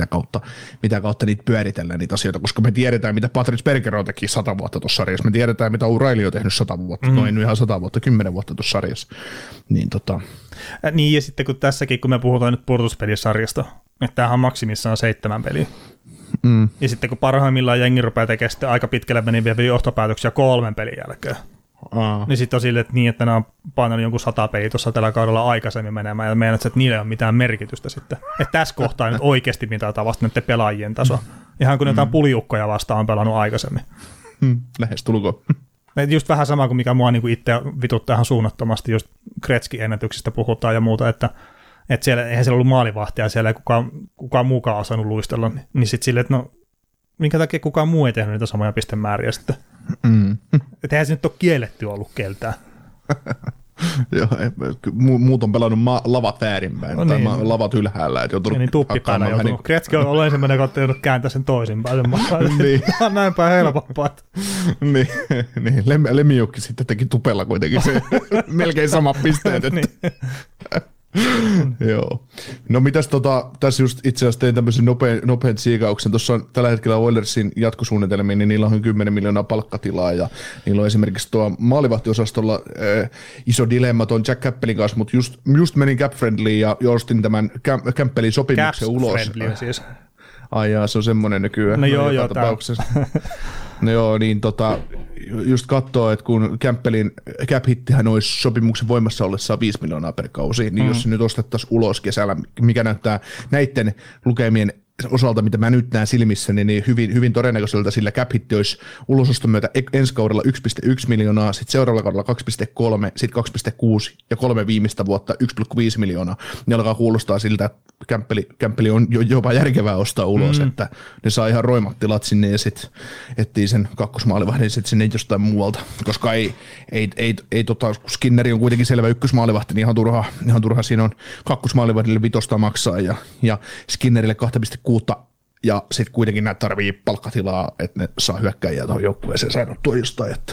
Speaker 3: mitä kautta niitä pyöritellään niitä asioita, koska me tiedetään, mitä Patrice Bergeron teki 100 vuotta tuossa sarjassa, me tiedetään, mitä O'Reilly on tehnyt 100 vuotta, noin ihan 100 vuotta, 10 vuotta tuossa sarjassa.
Speaker 4: Niin, ja sitten kun tässäkin, kun me puhutaan nyt pudotuspelisarjasta, että tämähän on maksimissaan 7 peliä. Ja sitten kun parhaimmillaan jengi rupeaa tekemään sitten aika pitkälle meniviä johtopäätöksiä 3 pelin jälkeen, niin sitten on silleen, että niin, että nämä on painanut jonkun 100 peliä tuossa tällä kaudella aikaisemmin menemään, ja meinaat, että niillä ei ole mitään merkitystä sitten. Että tässä kohtaa nyt oikeasti mitataan vasta näiden pelaajien taso. Ihan kun jotain puliukkoja vastaan on pelannut aikaisemmin.
Speaker 3: Lähes tulkoon.
Speaker 4: Just vähän sama kuin mikä mua niin kuin itse vituttaa ihan suunnattomasti, just Gretzky-ennätyksistä puhutaan ja muuta, että siellä, eihän siellä ollut maalivahtia, siellä ei kukaan muukaan osannut luistella, niin sitten silleen, että no minkä takia kukaan muu ei tehnyt niitä samoja pistemääriä sitten. Että eihän se nyt ole kielletty ollut keltään.
Speaker 3: Joo, muut on pelannut lavat väärinpäin, tai lavat ylhäällä. Että
Speaker 4: niin tuppipäällä joutunut. Gretzky on ollut ensimmäinen, joka on joutunut kääntää sen toisinpäin. Niin. Näinpä helpompaa.
Speaker 3: Niin, Lemiukki sitten teki tupella kuitenkin se melkein samat pisteet. Että. Joo. No mitäs tässä just itse asiassa tein tämmöisen nopean siikauksen. Tuossa on tällä hetkellä Oilersin jatkosuunnitelmiin, niin niillä on 10 miljoonaa palkkatilaa ja niillä on esimerkiksi tuo maalivahtiosastolla iso dilemma tuon Jack Campbellin kanssa, mutta just menin Cap-Friendlyin ja ostin tämän Campbellin sopimuksen ulos.
Speaker 4: Cap-Friendly siis.
Speaker 3: Ai jaa, se on semmoinen nykyään.
Speaker 4: No joo, tapauksessa.
Speaker 3: No joo, niin just katsoo, että kun Campbellin cap-hittihän olisi sopimuksen voimassa ollessaan 5 miljoonaa per kausi, niin jos se nyt ostettaisiin ulos kesällä, mikä näyttää näiden lukemien osalta, mitä mä nyt näen silmissäni, niin hyvin todennäköiseltä, sillä cap-hitti olisi ulososton myötä ensi kaudella 1,1 miljoonaa, sitten seuraavalla kaudella 2,3, sitten 2,6 ja 3 viimeistä vuotta 1,5 miljoonaa. Ne alkaa kuulostaa siltä, että Campbell on jopa järkevää ostaa ulos, että ne saa ihan roimat tilat sinne ja sitten etsii sen kakkosmaalivahdin sitten sinne jostain muualta, koska Skinneri on kuitenkin selvä ykkösmaalivahti, niin ihan turha siinä on kakkosmaalivahdille 5 maksaa ja Skinnerille 2,6 ja sitten kuitenkin näitä tarvii palkkatilaa, että ne saa hyökkäjiä tuohon joukkueeseen sainottua jostain. Että.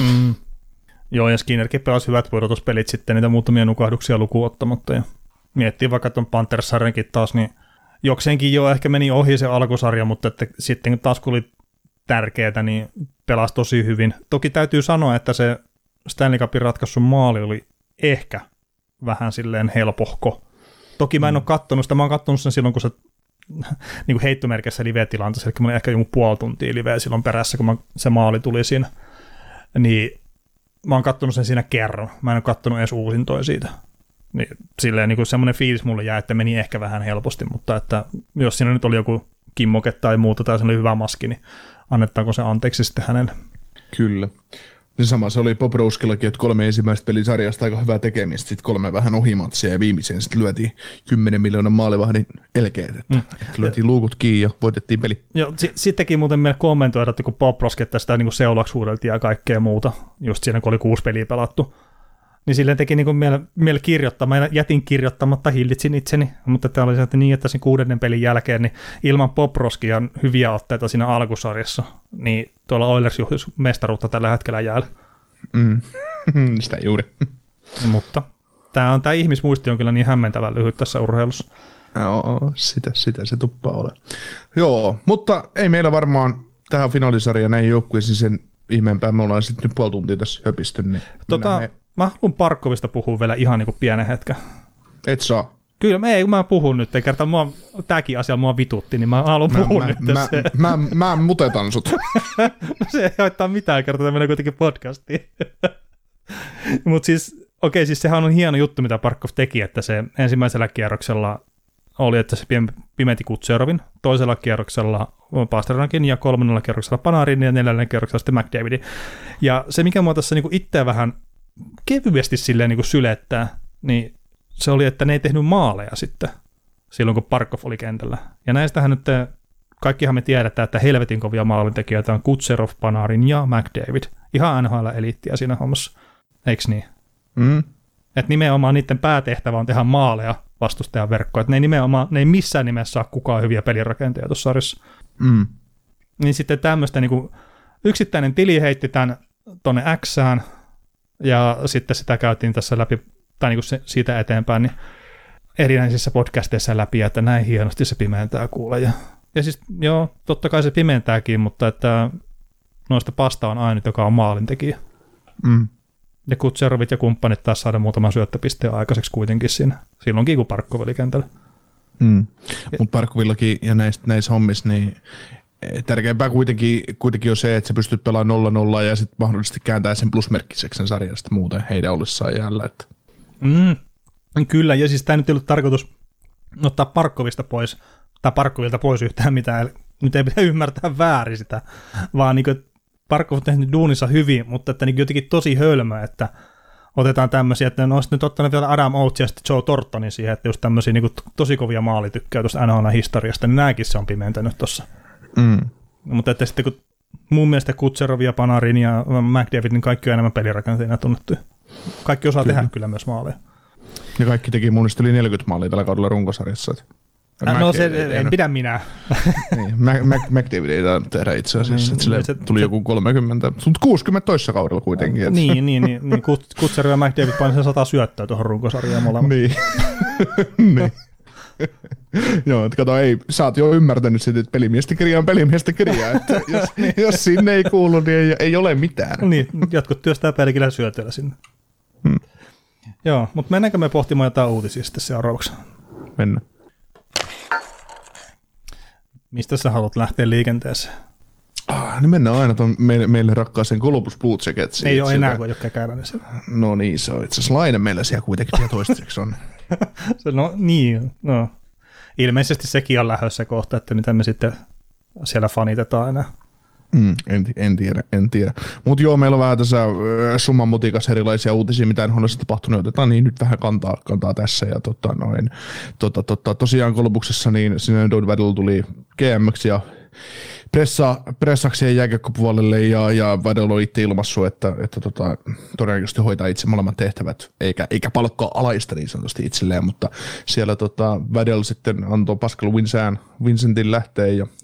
Speaker 4: Joo, ja Skinnerkin pelasi hyvät pudotuspelit sitten, niitä muutamia nukahduksia lukuun ottamatta. Ja miettii vaikka tuon Panthers-sarjankin taas, niin jokseenkin jo ehkä meni ohi se alkusarja, mutta että sitten taas kun oli tärkeää, niin pelasi tosi hyvin. Toki täytyy sanoa, että se Stanley Cupin ratkaisun maali oli ehkä vähän silleen helpohko. Toki mä en ole kattonut sitä, mä oon kattonut sen silloin, kun se niin kuin heittomerkissä live-tilanteessa, eli mä olin ehkä joku puoli tuntia liveä silloin perässä, kun se maali tuli siinä, niin mä oon kattonut sen siinä kerran, mä en ole kattonut edes uusintoja siitä. Niin, silleen niin kuin semmoinen fiilis mulle jää, että meni ehkä vähän helposti, mutta että jos siinä nyt oli joku kimmoke tai muuta tai sellainen hyvä maski, niin annetaanko se anteeksi sitten hänelle?
Speaker 3: Kyllä. Ja sama se oli Bobrovskillakin, että 3 ensimmäistä pelisarjasta aika hyvää tekemistä, sitten 3 vähän ohimatsia ja viimeiseen sitten lyötiin 10 miljoonan maalivahdin elkeet, että lyötiin luukut kiinni ja voitettiin peli.
Speaker 4: Joo, sittenkin muuten meille kommentoida, että kun Bobrovski sitä niin seulaksi huudeltiin ja kaikkea muuta, just siinä kun oli 6 peliä pelattu, niin silleen teki niin mieli kirjoittaa. Mä jätin kirjoittamatta, hillitsin itseni, mutta tämä oli se, että niin, että sen 6. pelin jälkeen, niin ilman Bobrovskia hyviä otteita siinä alkusarjassa, niin tuolla Oilers juhlisi mestaruutta tällä hetkellä jäällä.
Speaker 3: Sitä juuri.
Speaker 4: Mutta tämä ihmismuisti on kyllä niin hämmentävän lyhyt tässä urheilussa.
Speaker 3: Joo, sitä se tuppaa ole. Joo, mutta ei meillä varmaan tähän finaalisarjaan näin joukkueisiin sen ihmeempää. Me ollaan sitten nyt puoli tuntia tässä höpisty. Niin
Speaker 4: mä haluan Parkkovista puhua vielä ihan niin kuin pienen hetken.
Speaker 3: Et saa.
Speaker 4: Kyllä, mä puhun nyt. Kertaa tämäkin asia mua vitutti, niin mä haluan puhua nyt.
Speaker 3: Mä mutetan sut.
Speaker 4: No se ei haittaa mitään, kertaa menee kuitenkin podcastiin. Mutta siis, siis sehän on hieno juttu, mitä Parkkov teki, että se ensimmäisellä kierroksella oli, että se pimenti Kutserovin, toisella kierroksella Pasternakin ja 3. kierroksella Panarin ja 4. kierroksella sitten McDavidin. Ja se, mikä mua tässä niinku itseä vähän kevyesti silleen niinku sylettää, niin se oli, että ne ei tehnyt maaleja sitten silloin, kun Parkov oli kentällä. Ja näistähän nyt kaikkihan me tiedetään, että helvetin kovia maalintekijöitä on Kutserov, Panarin ja McDavid. Ihan NHL-eliittiä siinä hommassa. Eiks niin? Että nimenomaan niiden päätehtävä on tehdä maaleja vastustajan verkkoon. Että ne ei missään nimessä saa kukaan hyviä pelirakenteja tuossa sarjassa. Niin sitten tämmöistä niin yksittäinen tili heitti tämän tuonne Xään, ja sitten sitä käytiin tässä läpi, tai niin kuin siitä eteenpäin, niin erinäisissä podcasteissa läpi, että näin hienosti se pimentää kuule. Ja siis joo, totta kai se pimentääkin, mutta että noista Pasta on ainut, joka on maalintekijä. Ja Kutserovit ja kumppanit taas saada muutaman syöttöpisteen aikaiseksi kuitenkin siinä, silloinkin kun Parkkov oli kentällä.
Speaker 3: Mutta Parkkovillakin ja näissä hommissa, niin tärkeämpää kuitenkin on se, että sä pystyt pelaamaan 0-0 ja sitten mahdollisesti kääntää sen plusmerkkiseksi sen sarjasta muuten heidän ollessaan jäällä. Että.
Speaker 4: Kyllä, ja siis tämä nyt ei ollut tarkoitus ottaa Parkkovista pois, tai Parkkovilta pois yhtään mitään, nyt ei pitää ymmärtää väärin sitä, vaan niin kuin Parkkov on tehnyt duunissa hyvin, mutta että niin jotenkin tosi hölmöä, että otetaan tämmöisiä, että ne olisivat nyt ottaneet vielä Adam Oates ja sitten Joe Tortonin siihen, että just tämmöisiä niin tosi kovia maalitykkää tuosta NHL-historiasta, niin nämäkin se on pimentänyt tuossa. Mutta että sitten kun mun mielestä Kutserov ja Panarin ja McDavid, niin kaikki on enemmän pelirakenteina tunnettuja. Kaikki osaa tehdä kyllä myös maaleja.
Speaker 3: Ja kaikki teki mun mielestä yli 40 maalia tällä kaudella runkosarjassa.
Speaker 4: No se en pidä minä.
Speaker 3: Niin, McDavid ei tehdä itse asiassa. Sille tuli joku 30, mutta 60 toissa kaudella kuitenkin.
Speaker 4: Niin. Kutserov ja McDavid painoi sen 100 syöttöä tuohon runkosarjaan molemmat.
Speaker 3: Niin. Niin. Joo, että kato, sä oot jo ymmärtänyt sitä, että pelimiestä kirja on pelimiestä kirjaa, että jos sinne ei kuulu, niin ei ole mitään.
Speaker 4: Niin, jotkut työstää pelkillä syötöllä sinne. Joo, mutta mennäänkö me pohtimaan jotain uutisia sitten seuraavaksi?
Speaker 3: Mennään.
Speaker 4: Mistä sä haluat lähteä liikenteeseen?
Speaker 3: Niin mennään aina tuon meille rakkaaseen Columbus Blue Jacketsiin.
Speaker 4: Ei ole enää, kun ei ole käydä siellä.
Speaker 3: No niin, se on itse asiassa Laine meillä siellä kuitenkin vielä toistaiseksi on.
Speaker 4: No niin, no. Ilmeisesti sekin on lähdössä kohta, että mitä me sitten siellä fanitetaan enää.
Speaker 3: En tiedä. Mutta joo, meillä on vähän tässä summan mutikas erilaisia uutisia, mitä on tapahtunut, otetaan niin nyt vähän kantaa tässä. Ja tosiaan Columbuksessa niin sinne Don Waddell tuli GM:ksi ja pressakseen jääkiekkopuolelle ja Waddell on itse ilmassut, että todennäköisesti hoitaa itse molemmat tehtävät, eikä palkkaa alaista niin sanotusti itselleen, mutta siellä Waddell sitten antoi Pascal Vincentin lähteen ja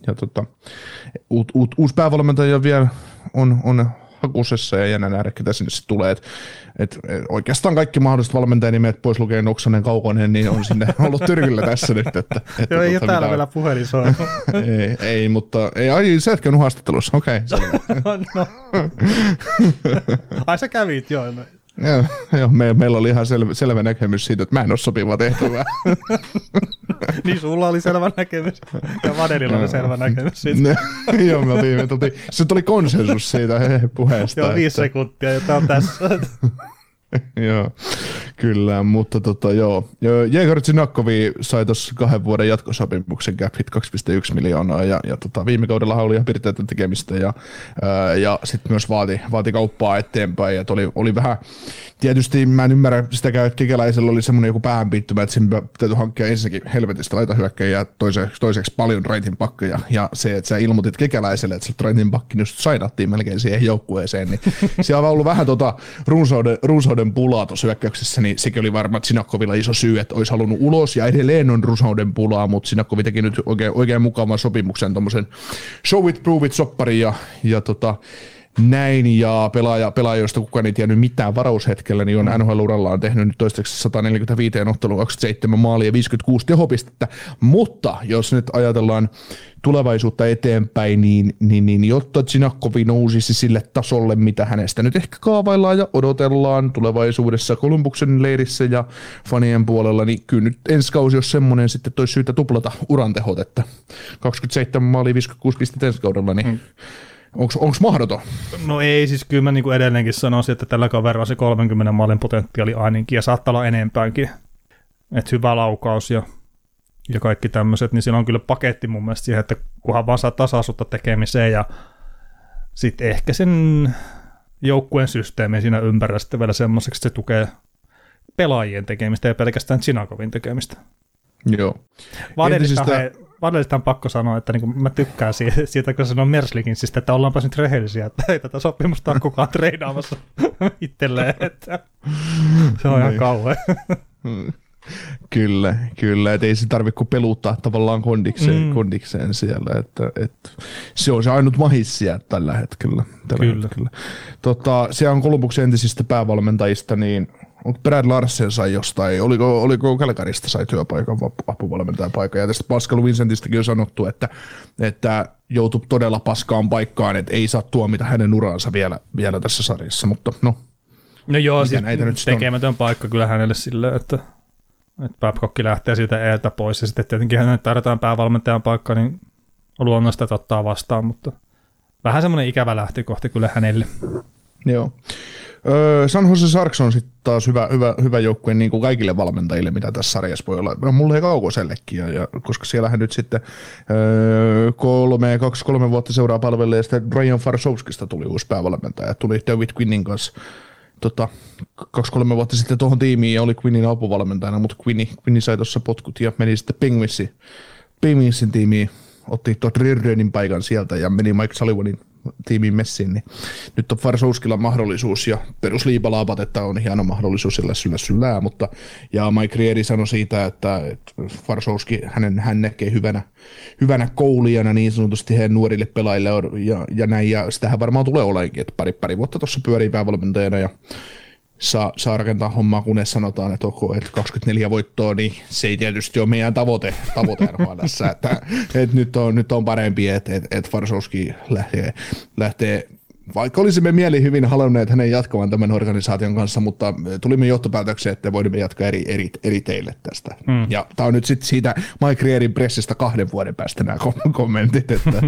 Speaker 3: uusi päävalmentaja vielä on hakusessa ja jännä nähdä, ketä sinne sitten tulee. Et oikeastaan kaikki mahdolliset valmentajanimet pois lukien Oksanen, Kaukonen, niin on sinne ollut tyrkyllä tässä nyt.
Speaker 4: Joo, ei ole täällä vielä puhelin soi.
Speaker 3: ei, mutta sä etkä ollut haastattelussa, okei.
Speaker 4: No. Ai sä kävit, joo. No.
Speaker 3: Joo, meillä oli ihan selvä näkemys siitä, että mä en ole sopivaa tehtävää.
Speaker 4: Niin sulla oli selvä näkemys ja Vadelilla oli selvä näkemys siitä.
Speaker 3: Joo, se tuli konsensus siitä puheesta.
Speaker 4: Joo, 5 sekuntia ja tää on tässä.
Speaker 3: Joo, kyllä, mutta joo. Jegor Chinakovi sai tuossa 2 vuoden jatkosopimuksen cap hit 2,1 miljoonaa ja viime kaudellahan oli ihan pirteitä tekemistä ja sitten myös vaati kauppaa eteenpäin ja oli vähän, tietysti mä en ymmärrä sitäkään, että Kekäläisellä oli semmoinen joku päähänpiittymä, että sen täytyy hankkia ensinnäkin helvetistä laitahyökkäjiä ja toiseksi paljon raitin pakkoja ja se, että sä ilmoitit Kekäläiselle, että sä raitin pakki just sainattiin melkein siihen joukkueeseen, niin siellä on ollut vähän runsauden pulaa tuossa hyökkäyksessä, niin sekin oli varmaan Chinakovilla iso syy, että olisi halunnut ulos, ja edelleen on runsauden pulaa, mutta Chinakovi teki nyt oikein mukavan sopimuksen, tuommoisen show it, prove it -sopparin, ja näin, ja pelaajoista kukaan ei tiennyt mitään varaushetkellä, niin on NHL-urallaan tehnyt nyt toistaiseksi 145 otteluun, 27 maalia ja 56 tehopistettä, mutta jos nyt ajatellaan tulevaisuutta eteenpäin, niin jotta Chinakovi nousisi sille tasolle, mitä hänestä nyt ehkä kaavaillaan ja odotellaan tulevaisuudessa Columbuksen leirissä ja fanien puolella, niin kyllä nyt ensi kausi olisi semmoinen sitten, että olisi syytä tuplata uran tehot, että 27 maalia 56 pistettä ensi kaudella, niin onko mahdoton? No
Speaker 4: ei, siis kyllä mä niin edelleenkin sanoisin, että tällä kaverilla se 30 maalin potentiaali ainakin, ja saattaa olla enempäänkin. Että hyvä laukaus ja kaikki tämmöiset, niin siinä on kyllä paketti mun mielestä siihen, että kunhan vaan saa tasaisuutta tekemiseen, ja sitten ehkä sen joukkueen systeemi siinä ympärillä sitten vielä semmoiseksi, että se tukee pelaajien tekemistä ja pelkästään Chinakovin tekemistä.
Speaker 3: Joo.
Speaker 4: Vadelista on pakko sanoa, että niin mä tykkään siitä, kun sanoo Merslikinsistä, että ollaanpa nyt rehellisiä, että ei tätä sopimusta ole kukaan treidaamassa itselleen, että se on ihan kauhean.
Speaker 3: Kyllä, et ei se tarvitse kuin peluttaa tavallaan kondikseen siellä, että se on se ainut mahis tällä hetkellä. Kyllä. Siellä on Columbuksen entisistä päävalmentajista, niin Brad Larsen sai jostain, oliko Calgarysta sai työpaikan, apuvalmentajan paikan, ja tästä Pascal Vincentistäkin on sanottu, että joutui todella paskaan paikkaan, että ei saa tuomita hänen uraansa vielä tässä sarjassa, mutta no
Speaker 4: joo, siis tekemätön paikka kyllä hänelle silleen, että Babcock lähtee siitä eeltä pois, ja sitten tietenkin hänelle tarjotaan päävalmentajan paikka, niin on luonnollista, että ottaa vastaan, mutta vähän semmoinen ikävä lähtökohta kyllä hänelle.
Speaker 3: Joo. San Jose Sharks on sitten taas hyvä joukkue niin kuin kaikille valmentajille, mitä tässä sarjassa voi olla. Mulle ei Kaukosellekin, ja koska siellähän nyt sitten 2-3 vuotta seuraa palvelee, ja sitten Ryan Farsovskista tuli uusi päävalmentaja, tuli David Quinnin kanssa 2-3 vuotta sitten tuohon tiimiin, ja oli Quinnin apuvalmentajana, mutta Quinni sai tuossa potkut, ja meni sitten Penguinsin tiimiin, otti Riordanin paikan sieltä, ja meni Mike Sullivanin tiimiin messiin, niin nyt on Farsovskilla mahdollisuus, ja perusliipalaapat, että on hieno mahdollisuus sillä, mutta ja Mike Rieri sanoi siitä, että Farsovski, hän näkee hyvänä koulijana niin sanotusti heidän nuorille pelaajille ja näin, ja sitähän varmaan tulee olemaan, että pari vuotta tuossa pyörii päävalmentajana, saa rakentaa hommaa, kunnes sanotaan, että ok, että 24 voittoa, niin se ei tietysti ole meidän tavoite NHL:ssä, että nyt on parempi, että Varsovski lähtee, vaikka olisimme hyvin halunneet hänen jatkavan tämän organisaation kanssa, mutta tulimme johtopäätökseen, että voimme jatkaa eri teille tästä. Ja tämä on nyt sitten siitä Mike Rierin pressistä 2 vuoden päästä nämä kommentit, että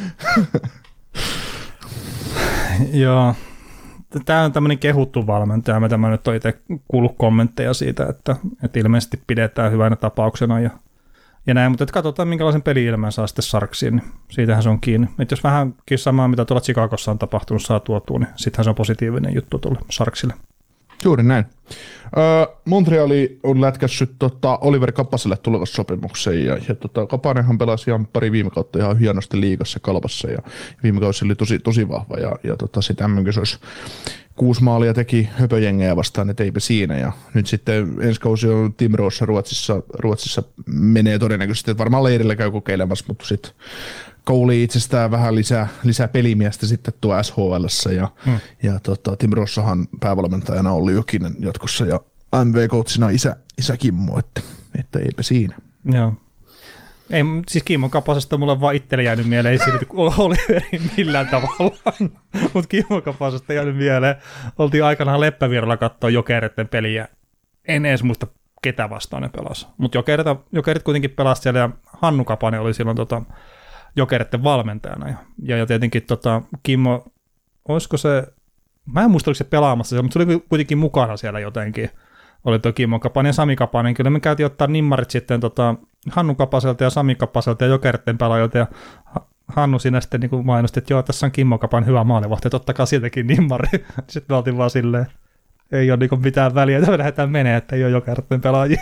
Speaker 4: Joo. Tämä on tämmöinen kehuttu valmentaja, mitä mä nyt olen itse kuullut kommentteja siitä, että ilmeisesti pidetään hyvänä tapauksena ja näin, mutta katsotaan minkälaisen peli-ilmeen saa sitten Sharksiin, niin siitähän se on kiinni. Että jos vähänkin samaa, mitä tuolla Chicagossa on tapahtunut, saa tuotua, niin sittenhän se on positiivinen juttu tuolle Sharksille.
Speaker 3: Juuri näin. Montreali on lätkässyt Oliver Kapaselle tulokasopimuksen ja Kapanenhan pelasi ihan pari viime kautta ihan hienosti liigassa Kalpassa ja viime kausi oli tosi vahva ja sitten MM-kisoissa 6 maalia teki höpöjengejä vastaan, että eipä siinä ja nyt sitten ensi kausi on Timroossa Ruotsissa menee todennäköisesti, että varmaan leirillä käy kokeilemassa, mutta sitten kouli itsestään vähän lisää pelimiestä sitten tuo SHL:ssä ja Timroossahan päävalmentajana Olli Jokinen jatkossa ja MV-coachina isä Kimmo, että eipä siinä.
Speaker 4: Joo. Ei, siis Kimmo Kapasesta mulle on vaan itselle jäänyt mieleen, ei siitä Oliverin millään tavalla, mutta Kimmo Kapasesta jäänyt mieleen. Oltiin aikanaan Leppävirralla katsoa Jokereiden peliä, en edes muista ketä vastaan ne pelasi, mutta Jokerit kuitenkin pelasi siellä ja Hannu Kapanen oli silloin Jokereiden valmentajana ja tietenkin Kimmo, olisiko se, mä en muista oliko se pelaamassa siellä, mutta se oli kuitenkin mukana siellä jotenkin. Oli tuo Kimmo Kapanen ja Sami Kapanen. Kyllä me käytiin ottaa nimmarit sitten Hannu Kapaselta ja Sami Kapaselta ja Jokeritten pelaajilta. Ja Hannu siinä sitten niin mainosti, että joo, tässä on Kimmo Kapanen hyvä maalivahti, että ottakaa siltäkin nimmari. Sitten me oltiin vaan silleen, ei ole niin mitään väliä, että me lähdetään menee, että ei ole Jokeritten pelaajia.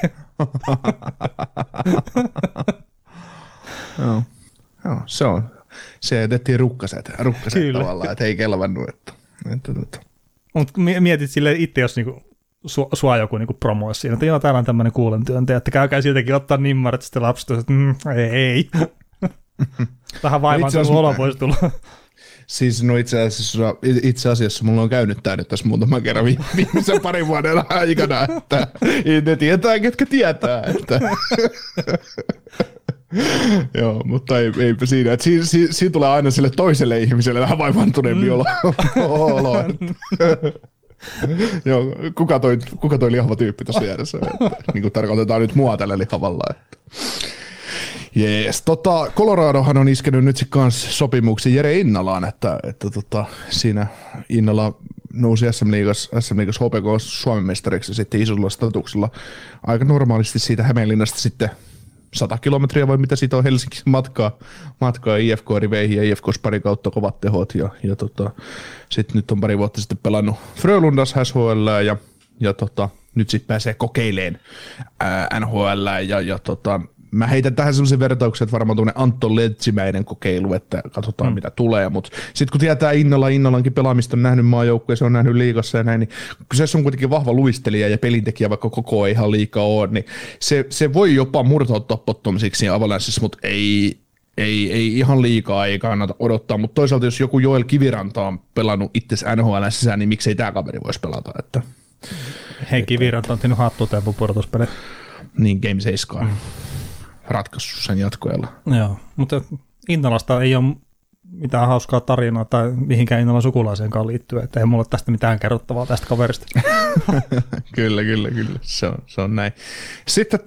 Speaker 3: Joo, se jätettiin rukkaset tavallaan, että ei kelvannut.
Speaker 4: Mutta mietit silleen itse, jos niinku sua joku niinku promoisi siinä, että joo, täällä on tämmöinen kuulentyöntäjä, että käykää siltäkin ottaa nimmarit, sitten lapset, että ei. Vähän vaivaantunut olo voisi tulla.
Speaker 3: Siis no itse asiassa mulla on käynyt tää nyt tässä muutaman kerran viimeisen parin vuoden aikana, että ne tietää, ketkä tietää. Että. Joo, mutta eipä siinä. Että siinä tulee aina sille toiselle ihmiselle vähän vaivaantuneempi olo. Joo, kuka toi lihava tyyppi tuossa järjessä? Niin kuin tarkoitetaan nyt mua tällä lihavalla. Jees. Coloradohan on iskenyt nyt sitten kanssa sopimuksia Jere Innalaan, että siinä Innala nousi SM-liigassa HPK Suomen mestariksi sitten isolla statuksella aika normaalisti siitä Hämeenlinnasta sitten 100 kilometriä vai mitä siitä on Helsinki matkaa IFK-riveihin ja IFK:ssa pari kautta kovat tehot ja sitten nyt on pari vuotta sitten pelannut Frölundas SHL ja nyt sitten pääsee kokeileen NHL ja mä heitän tähän sellaisen vertauksen, että varmaan tuonne Antto Letsimäinen kokeilu, että katsotaan mitä tulee, mutta sitten kun tietää Innalankin pelaamista on nähnyt maajoukkuja, se on nähnyt liigassa ja näin, niin kyseessä on kuitenkin vahva luistelija ja pelintekijä, vaikka koko ei ihan liikaa ole, niin se voi jopa murtautua pottomisiksi Avalanssissa, mutta ei ihan liikaa, ei kannata odottaa, mutta toisaalta jos joku Joel Kiviranta on pelannut itse NHL sisään, niin miksei tämä kaveri voisi pelata, että.
Speaker 4: Hei, Kiviranta on tehnyt hattutempu pudotuspeli.
Speaker 3: Niin, Game 7 ratkaissut sen jatkoajalla.
Speaker 4: Joo, mutta Innalasta ei ole mitään hauskaa tarinaa tai mihinkään Innalan sukulaiseenkaan liittyy, että ei mulla ole tästä mitään kerrottavaa tästä kaverista.
Speaker 3: Kyllä. Se on näin. Sitten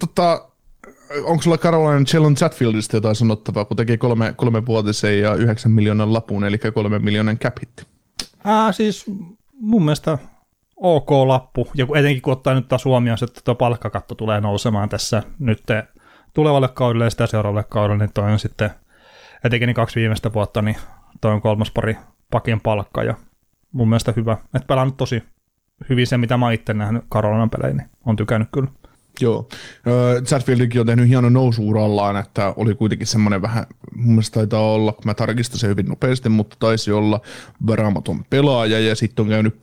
Speaker 3: onko sulla Carolina Sheldon Chatfieldista jotain sanottavaa, kun teki 3-vuotisen ja 9 miljoonan lapun, eli 3 miljoonan cap hitti?
Speaker 4: Siis mun mielestä ok lappu, ja etenkin kun ottaa nyt taas huomioon, että tuo palkkakatto tulee nousemaan tässä nyt tulevalle kaudelle ja sitä seuraavalle kaudelle, niin toi on sitten, etenkin niin 2 viimeistä vuotta, niin toi on 3. pari pakin palkka, ja mun mielestä hyvä, että pelannut tosi hyvin se, mitä mä oon itse nähnyt Carolinan pelejä, niin on tykännyt kyllä. Joo,
Speaker 3: Chatfieldikin on tehnyt hienon nousu-urallaan, että oli kuitenkin semmoinen vähän, mun mielestä taitaa olla, kun mä tarkistan sen hyvin nopeasti, mutta taisi olla varaamaton pelaaja, ja sitten on käynyt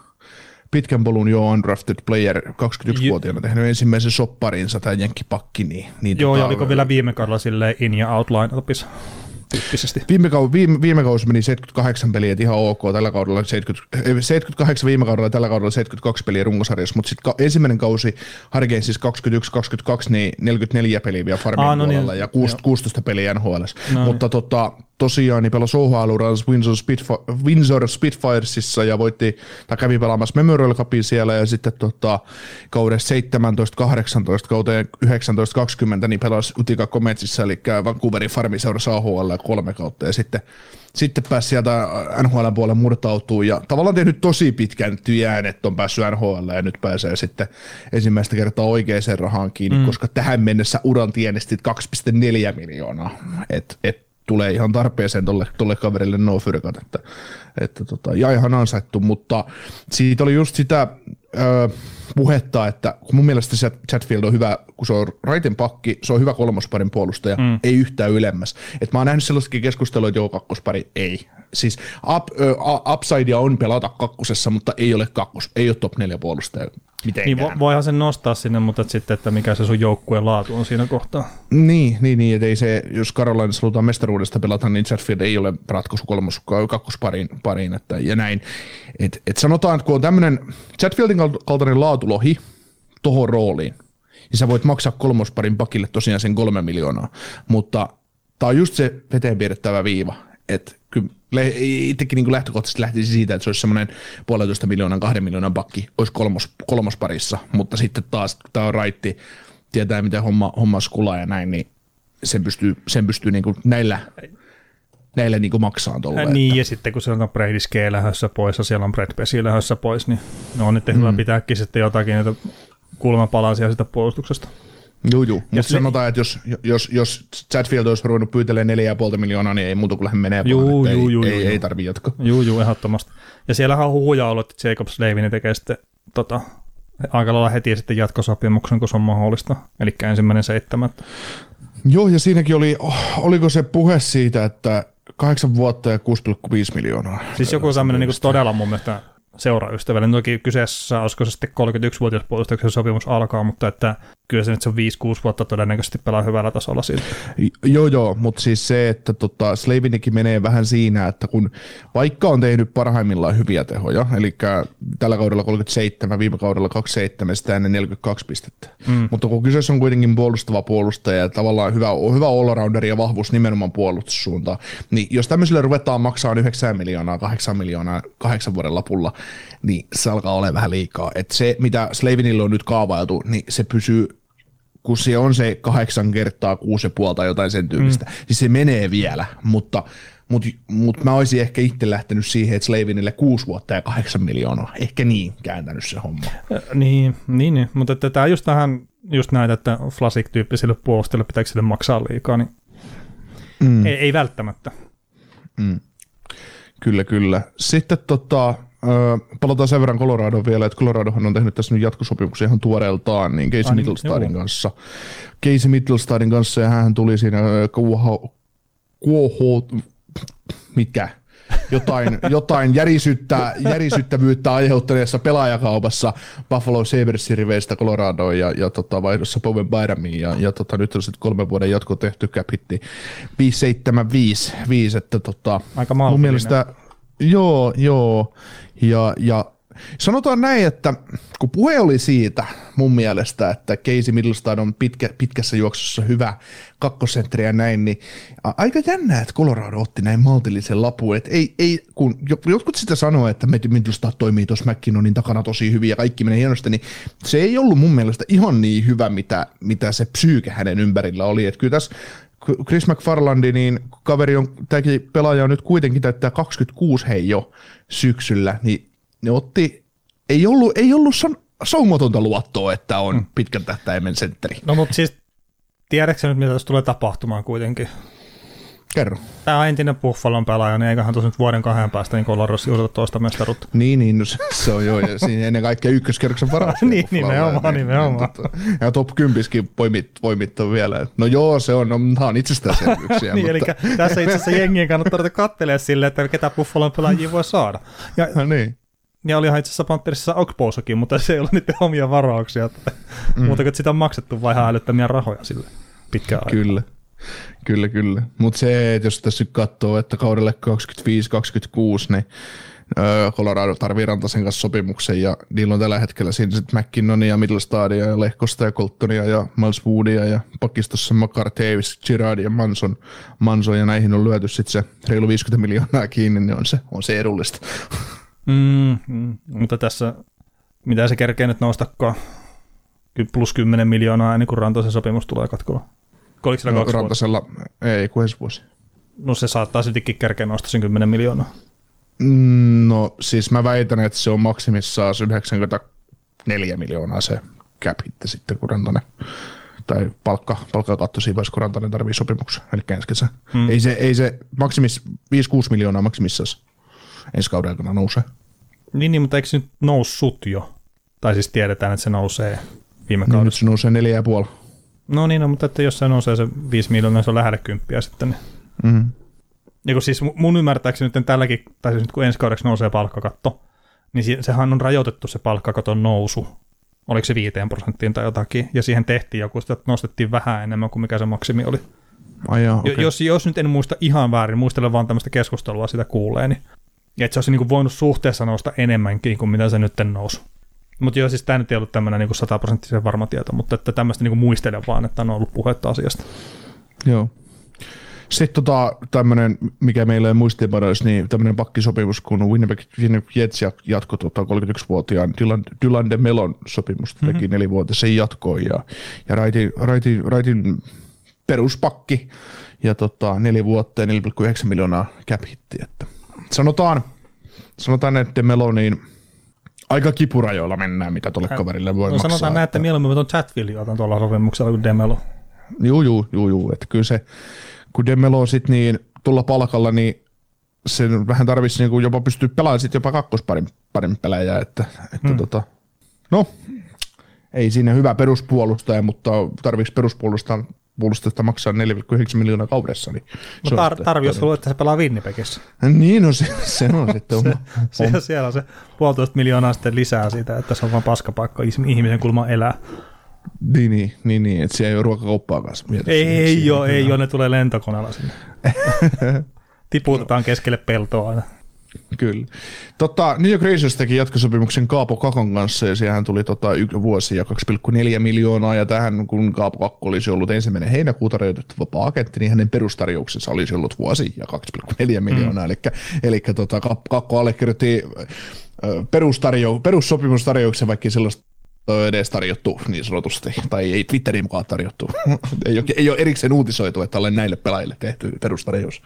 Speaker 3: pitkän polun jo undrafted player, 21-vuotiaana tehnyt ensimmäisen sopparinsa, tämä jenkkipakki. Niin
Speaker 4: joo, ja oliko vielä viime kaudella silleen in- ja out-line-opissa? tyyppisesti.
Speaker 3: Viime kausi meni 78 peliä, ihan ok, tällä kaudella 78 viime kaudella, tällä kaudella 72 peliä runkosarjassa, mutta sitten ensimmäinen kausi Hurricanes siis 21-22, niin 44 peliä vielä Farmin puolella ja 16 peliä NHL:ssä. Mutta tosiaan niin pelasi OHL-uralla Windsor Spitfiresissa ja kävi pelaamassa Memorial Cupin siellä ja sitten kaudessa 17-18 kauteen 19-20 niin pelasi Utica Cometsissa eli Vancouverin farmiseurassa AHL 3 kautta ja sitten pääsi sieltä NHL puolelle murtautuu ja tavallaan tehnyt tosi pitkän työn, että on päässyt NHL ja nyt pääsee sitten ensimmäistä kertaa oikeaan rahaan kiinni, koska tähän mennessä uran tienestit 2,4 miljoonaa, et tulee ihan tarpeeseen tolle kaverille no fyrkat, ja ihan ansaittu, mutta siitä oli just sitä puhetta, että mun mielestä Chatfield on hyvä, kun se on raiten pakki, se on hyvä kolmosparin puolustaja, ei yhtään ylemmäs. Et mä oon nähnyt sellaistakin keskustelua, että kakkospari ei. Siis upsidea on pelata kakkosessa, mutta ei ole ei ole top 4 puolustaja mitenkään.
Speaker 4: Niin voihan sen nostaa sinne, mutta sitten, että mikä se sun joukkueen laatu on siinä kohtaa.
Speaker 3: Niin, että ei se, jos Carolinassa halutaan mestaruudesta pelata, niin Chatfield ei ole ratkaisu kakkospariin, ja näin. Et sanotaan, että kun on tämmöinen Chatfieldin kaltainen laatulohi tohon rooliin, niin sä voit maksaa kolmosparin pakille tosiaan sen 3 miljoonaa, mutta tää on just se veteen piirrettävä viiva, että kyllä itsekin niin lähtökohtaisesti lähtisi siitä, että se olisi semmoinen 1,5 miljoonan, 2 miljoonan pakki, olisi kolmosparissa, mutta sitten taas, kun tämä on raitti, tietää miten homma skulaa ja näin, niin sen pystyy niin kuin näillä niin kuin maksaa tuolla.
Speaker 4: Niin, ja sitten kun siellä on Brady Skee lähdössä pois ja siellä on Brett Pesci lähdössä pois, niin on nyt hyvä pitääkin sitten jotakin niitä kulmapalaisia sitä puolustuksesta.
Speaker 3: Joo, mutta sanotaan, että jos Chatfield olisi ruvennut pyytelemään 4,5 miljoonaa, niin ei muuta kuin lähde menee vaan, ei tarvitse jatkaa.
Speaker 4: Joo, ehdottomasti. Ja siellähän on huhuja ollut, että Jacob Slavin tekee sitten aika lailla heti sitten jatkosopimuksen, kun se on mahdollista, eli 1.7.
Speaker 3: Joo, ja siinäkin oliko se puhe siitä, että 8 vuotta ja 6,5 miljoonaa.
Speaker 4: Siis joku tämmöinen niin todella mun mielestä seuraystävällinen. Toki kyseessä, olisiko se sitten 31-vuotias puolustuksen sopimus alkaa, mutta että kyllä se nyt se 5-6 vuotta todennäköisesti pelaa hyvällä tasolla siitä.
Speaker 3: Joo, mutta siis se, että Slavinikin menee vähän siinä, että kun vaikka on tehnyt parhaimmillaan hyviä tehoja, eli tällä kaudella 37, viime kaudella 27, sitä ennen 42 pistettä, mutta kun kyseessä on kuitenkin puolustava puolustaja ja tavallaan hyvä all-rounder ja vahvuus nimenomaan puolustussuuntaan, niin jos tämmöiselle ruvetaan maksaa 9 miljoonaa, 8 miljoonaa 8 vuoden lapulla, niin se alkaa olla vähän liikaa. Että se, mitä Slavinille on nyt kaavailtu, niin se pysyy, kun se on se 8 kertaa 6,5 tai jotain sen tyylistä, niin se menee vielä, mutta mä olisin ehkä itse lähtenyt siihen, että Slavinille 6 vuotta ja 8 miljoonaa. Ehkä niin kääntänyt se homma.
Speaker 4: Niin, mutta että tämä just tähän just näitä, että Flasik-tyyppisille puolustajille pitääkö sille maksaa liikaa, niin ei välttämättä. Kyllä. Sitten palataan sen verran Coloradoon vielä, että Coloradohan on tehnyt tässä nyt jatkosopimuksia ihan tuoreeltaan, niin Casey Mittelstadin kanssa, ja hän tuli siinä jotain järisyttävyyttä aiheuttaneessa pelaajakaupassa Buffalo Sabresin riveistä Coloradoon ja vaihdossa Bowen Byramiin ja nyt on sitten 3 vuoden jatko tehty cap hitti 5,75, että aika maltillinen.
Speaker 3: Mun mielestä joo ja sanotaan näin, että kun puhe oli siitä mun mielestä, että Casey Mittelstad on pitkässä juoksussa hyvä kakkosentteri ja näin, niin aika jännää, että Colorado otti näin maltillisen lapun, että ei, kun jotkut sitä sanoo, että Mittelstad toimii tuossa McKinnonin takana tosi hyvin ja kaikki menee hienosti, niin se ei ollut mun mielestä ihan niin hyvä, mitä se psyyke hänen ympärillä oli, että kyllä tässä Chris McFarlandi, niin kaveri on, tämäkin pelaaja on nyt kuitenkin täyttää 26 jo syksyllä, niin ne otti, ei ollut saumatonta luottoa, että on pitkän tähtäimen sentteri.
Speaker 4: No mutta siis, tiedätkö nyt, mitä tässä tulee tapahtumaan kuitenkin?
Speaker 3: Kerro.
Speaker 4: Tämä on entinen Buffalon pelaaja, niin eiköhän tuossa nyt vuoden 2 päästä niin Coloradossa juurta toista mestaruutta.
Speaker 3: Niin, no se on joo, ja siinä ennen kaikkea ykköskerroksen varaa.
Speaker 4: nimenomaan.
Speaker 3: Ja top 10 poimittu vielä. No joo, se on itsestäänselvyyksiä.
Speaker 4: Niin, eli tässä itse asiassa jengien kannattaa katselemaan silleen, että ketä Buffalon pelaajia voi saada.
Speaker 3: No niin.
Speaker 4: Ja olihan itse asiassa Pantherissa Okposokin, mutta se ei ole niiden omia varauksia. Muuta kuin sitä on maksettu vai ihan älyttömiä rahoja sille pitkään aikaa.
Speaker 3: Kyllä. Mutta se, että jos tässä nyt katsoo, että kaudelle 25-26, niin Colorado tarvii Rantasen kanssa sopimuksen, ja niillä on tällä hetkellä siinä sitten McKinnonia, Middlestadia ja Lehkosta ja Coltonia ja Miles Woodia ja pakistossa Makar, Davis, Girardi ja Manson, ja näihin on lyöty sitten se reilu 50 miljoonaa kiinni, niin on se edullista.
Speaker 4: Mutta tässä, mitä se kerkee nyt noustakaan, plus 10 miljoonaa ennen kuin Rantasen sopimus tulee katkolla. Oliko sillä 2
Speaker 3: Rantasella ei, kuin ensi vuosi.
Speaker 4: No se saattaa siltikin kerkeä nostaa sen 10 miljoonaa.
Speaker 3: No siis mä väitän, että se on maksimissaan 94 miljoonaa se cap hitti sitten, kun Rantanen, tai palkkakatto siinä vaiheessa, kun Rantanen tarvii sopimuksen, eli ensi kesä. Ei se maksimis 5-6 miljoonaa maksimissaan ensi kauden aikana nousee.
Speaker 4: Niin, mutta eikö se nyt noussut jo? Tai siis tiedetään, että se nousee viime kaudella.
Speaker 3: Nyt se nousee 4,5.
Speaker 4: No niin, mutta että jos se nousee se 5 miljoonaa, se on lähelle 10 sitten. Niin. Ja kun siis mun ymmärtääkseni nyt tälläkin, tai siis nyt kun ensi kaudeksi nousee palkkakatto, niin sehän on rajoitettu se palkkakaton nousu. Oliko se 5% tai jotakin, ja siihen tehtiin joku, sitä nostettiin vähän enemmän kuin mikä se maksimi oli.
Speaker 3: Okay.
Speaker 4: Jos nyt en muista ihan väärin, muistelen vaan tämmöistä keskustelua sitä kuuleeni, ja että se olisi niin kuin voinut suhteessa nousta enemmänkin kuin mitä se nyt nousi. Mutta joo, siis tämä nyt ei ollut tämmöinen niin 100% varma tieto, mutta että tämmöistä niin muistelen vaan, että on ollut puhetta asiasta.
Speaker 3: Joo. Sitten tämmöinen, mikä meillä ei muistiinpanoissa, niin tämmöinen pakkisopimus, kun Winnipeg Jets jatkoi 31-vuotiaan Dylan DeMelon sopimusta, teki 4-vuotisen jatkoon, ja Wrightin peruspakki, ja 4 vuotta ja 4,9 miljoonaa cap hitti. Että sanotaan, että DeMelo, niin aika kipurajoilla mennään, mitä tuolle kaverille voi maksaa.
Speaker 4: Sanotaan näin, että mieluummin tuon Chatfield otan tuolla sopimuksella kuin DeMelo.
Speaker 3: Juu, että kyllä se, kun DeMelo sitten niin tulla palkalla, niin se vähän tarvitsisi niin jopa pystyä pelaamaan sitten jopa kakkosparin pelejä, että no, ei siinä hyvä peruspuolustaja, mutta tarvitsisi peruspuolustajasta maksaa 4,9 miljoonaa kaudessa. Niin
Speaker 4: tarvii, jos haluaa, että se pelaa Winnipegissä.
Speaker 3: Niin, no se on sitten
Speaker 4: siellä on se 1,5 miljoonaa sitten lisää siitä, että se on vaan paskapaikka ihmisen kulma elää.
Speaker 3: Niin, että siellä ei ole ruokakauppaa kanssa.
Speaker 4: Ei ole, ne tulee lentokoneella sinne. Tiputetaan keskelle peltoa aina.
Speaker 3: Kyllä. New York Rangers teki jatkosopimuksen Kaapo Kakon kanssa, ja siihen tuli 1 vuosi ja 2,4 miljoonaa, ja tähän kun Kaapo Kakko olisi ollut 1. heinäkuuta rajoitettu vapaa-agentti, niin hänen perustarjouksensa olisi ollut vuosi ja 2,4 miljoonaa, eli Kakko allekirjoitti perussopimustarjouksen, vaikka sellaista edes tarjottu niin sanotusti, tai ei Twitterin mukaan tarjottu. ei ole erikseen uutisoitu, että olen näille pelaajille tehty perustarjous.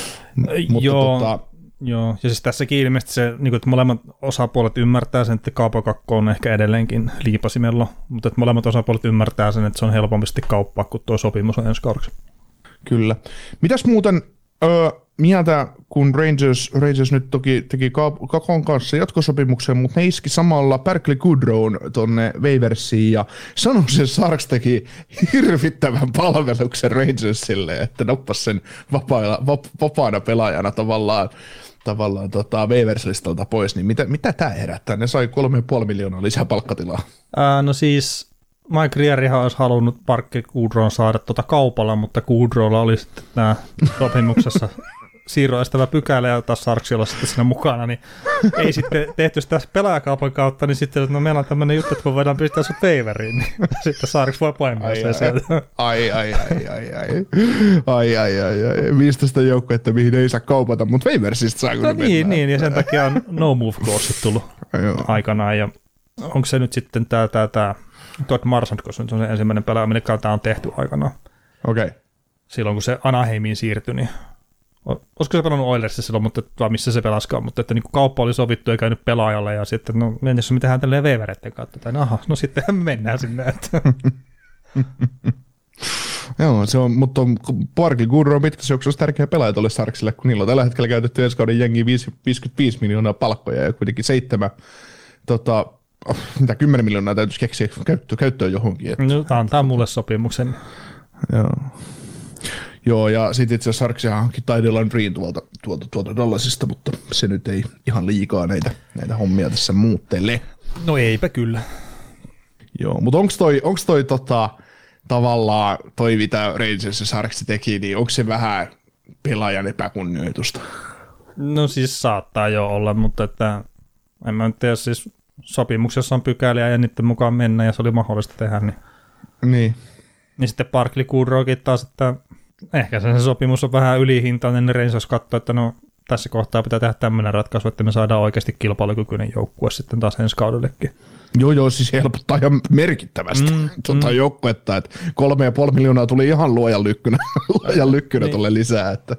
Speaker 4: Joo, ja siis tässäkin ilmeisesti se, niin kuin, että molemmat osapuolet ymmärtää sen, että Kaapo Kakko on ehkä edelleenkin liipasimella, mutta että molemmat osapuolet ymmärtää sen, että se on helpompi kauppaa, kun tuo sopimus on ensi kaudeksi. Kyllä.
Speaker 3: Mitäs muuten mieltä, kun Rangers nyt toki teki Kakon kanssa jatkosopimuksen, mutta ne iski samalla Barclay Goodrown tonne Waversiin, ja San Jose Sharks teki hirvittävän palveluksen Rangersille, että nappasi sen vapaana pelaajana tavallaan Waivers-listalta pois, niin mitä tämä herättää? Ne sai 3,5 miljoonaa lisää palkkatilaa.
Speaker 4: No siis Mike Rierihan olisi halunnut Barclay Goodrown saada kaupalla, mutta Goodrowlla oli sitten nämä sopimuksessa siirroestävä pykälä, ja taas Sharksilla sitten siinä mukana, niin ei sitten tehty sitä pelaajakaupan kautta, niin sitten, että no meillä on tämmöinen juttu, että me voidaan pistää sut waiveriin, niin sitten Sharks voi painaa sen sieltä.
Speaker 3: Mistä sitä joukkuetta, mihin ei saa kaupata, mutta waiversista saa kyllä mennä.
Speaker 4: Niin, ja sen takia on no move clause tullut aikanaan, ja onko se nyt sitten tämä Todd Marchand, koska se on se ensimmäinen pelaaja, minne tämä on tehty aikanaan.
Speaker 3: Okei.
Speaker 4: Silloin kun se Anaheimiin siirtyi, niin olisiko se pelannut Oilersissa silloin, mutta missä se pelaskaan, mutta että niin kauppa oli sovittu ja käynyt pelaajalle, ja sitten no mennessä me tehdään tälleen veivereiden kautta, tai no sittenhän me mennään sinne.
Speaker 3: Joo, se on, mutta Barclay Goodrow on pitkässä juoksussa tärkeä pelaaja tuolle Sharksille, kun niillä on tällä hetkellä käytetty ensi kauden jengiin 55 miljoonaa palkkoja, ja kuitenkin 10 miljoonaa täytyisi keksiä käyttöön johonkin. Että.
Speaker 4: No, antaa mulle sopimuksen.
Speaker 3: Joo, ja sitten itse asiassa Sharksia hankki Tyler Green tuolta Dallasista, mutta se nyt ei ihan liikaa näitä hommia tässä muuttele.
Speaker 4: No eipä kyllä.
Speaker 3: Joo, mutta onko toi tavallaan toi, mitä Rangers ja Sharks teki, niin onko se vähän pelaajan epäkunnioitusta?
Speaker 4: No siis saattaa jo olla, mutta että en mä nyt tiedä, siis sopimuksessa on pykäliä ja niiden mukaan mennä ja se oli mahdollista tehdä, niin sitten Barclay Goodrowkin taas, että ehkä se sopimus on vähän ylihintainen, niin Rangers katsoo, että no tässä kohtaa pitää tehdä tämmöinen ratkaisu, että me saadaan oikeasti kilpailukykyinen joukkue sitten taas ensi kaudellekin.
Speaker 3: Joo, siis helpottaa ihan merkittävästi joukkuetta, että 3,5 miljoonaa tuli ihan luojan lykkynä tuolle lisää. Että.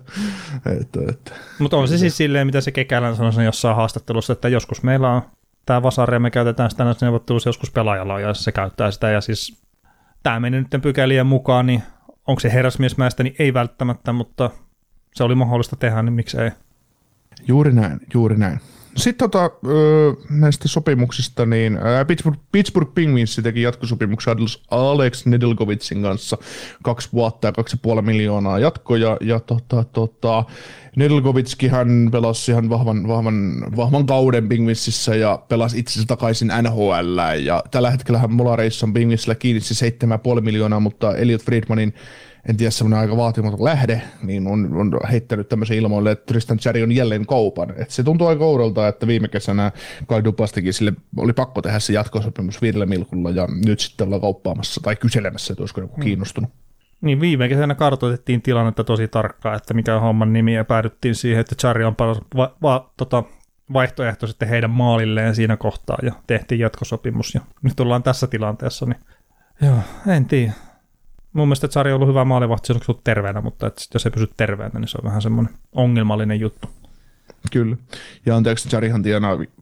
Speaker 4: Mutta on se siis silleen, mitä se Kekälän sanoi jossain haastattelussa, että joskus meillä on tämä vasari ja me käytetään sitä näissä neuvottelussa, joskus pelaajalla ja se käyttää sitä ja siis tämä meni nyt pykälien mukaan, niin onko se herrasmiesmäistä, niin ei välttämättä, mutta se oli mahdollista tehdä, niin miksei.
Speaker 3: Juuri näin. Sitten näistä sopimuksista, niin Pittsburgh Penguins teki jatkosopimuksen Alex Nedeljkovicin kanssa 2 vuotta ja 2,5 miljoonaa jatkoja, ja Nedeljkovicki hän pelasi ihan vahvan kauden Penguinsissa ja pelasi itsensä takaisin NHL, ja tällä hetkellä Molareissa on Penguinsillä kiinni 7,5 miljoonaa, mutta Elliot Friedmanin en tiedä, semmoinen aika vaatimaton lähde, niin on heittänyt tämmöisen ilmoille, että Tristan Jarry on jälleen kaupan. Et se tuntuu aika oudolta, että viime kesänä Kyle Dubastikin sille oli pakko tehdä se jatkosopimus 5 milkulla, ja nyt sitten ollaan kauppaamassa tai kyselemässä, että olisiko joku kiinnostunut.
Speaker 4: Niin viime kesänä kartoitettiin tilannetta tosi tarkkaan, että mikä on homman nimi, ja päädyttiin siihen, että Jarry on paras vaihtoehto sitten heidän maalilleen siinä kohtaa, ja tehtiin jatkosopimus, ja nyt ollaan tässä tilanteessa, niin joo, en tiedä. Mun mielestä Jarry on ollut hyvä maalivahti, se on terveenä, mutta jos ei pysy terveenä, niin se on vähän semmoinen ongelmallinen juttu.
Speaker 3: Kyllä. Ja anteeksi, Jarryhan tienaa 5,375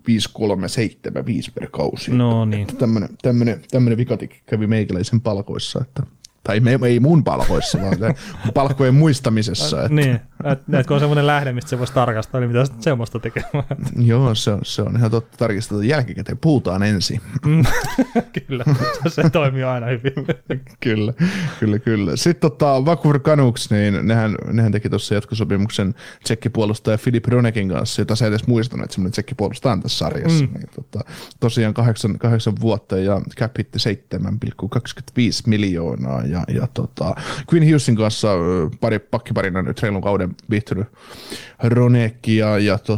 Speaker 3: per kausi.
Speaker 4: No niin.
Speaker 3: Tämmöinen vikatikki kävi meikäläisen palkoissa, että tai ei mun palkoissa, vaan palkkojen muistamisessa. Että.
Speaker 4: Niin, että kun on semmoinen lähde, mistä se voisi tarkastaa, niin mitä semmoista tekemään.
Speaker 3: Joo, se on ihan totta, tarkistetaan jälkikäteen, puhutaan ensin.
Speaker 4: Kyllä, se toimii aina hyvin.
Speaker 3: Kyllä. Sitten Vancouver Canucks, niin nehän teki tuossa jatkosopimuksen tsekkipuolustaja Filip Hronekin kanssa, jota sä edes muistanut, että semmoinen tsekkipuolustaja on tässä sarjassa. Niin, tosiaan 8 vuotta ja cap hitti 7,25 miljoonaa. Ja Quinn Hughesin kanssa pakkiparina nyt reilun kauden viihtynyt Hronekki ja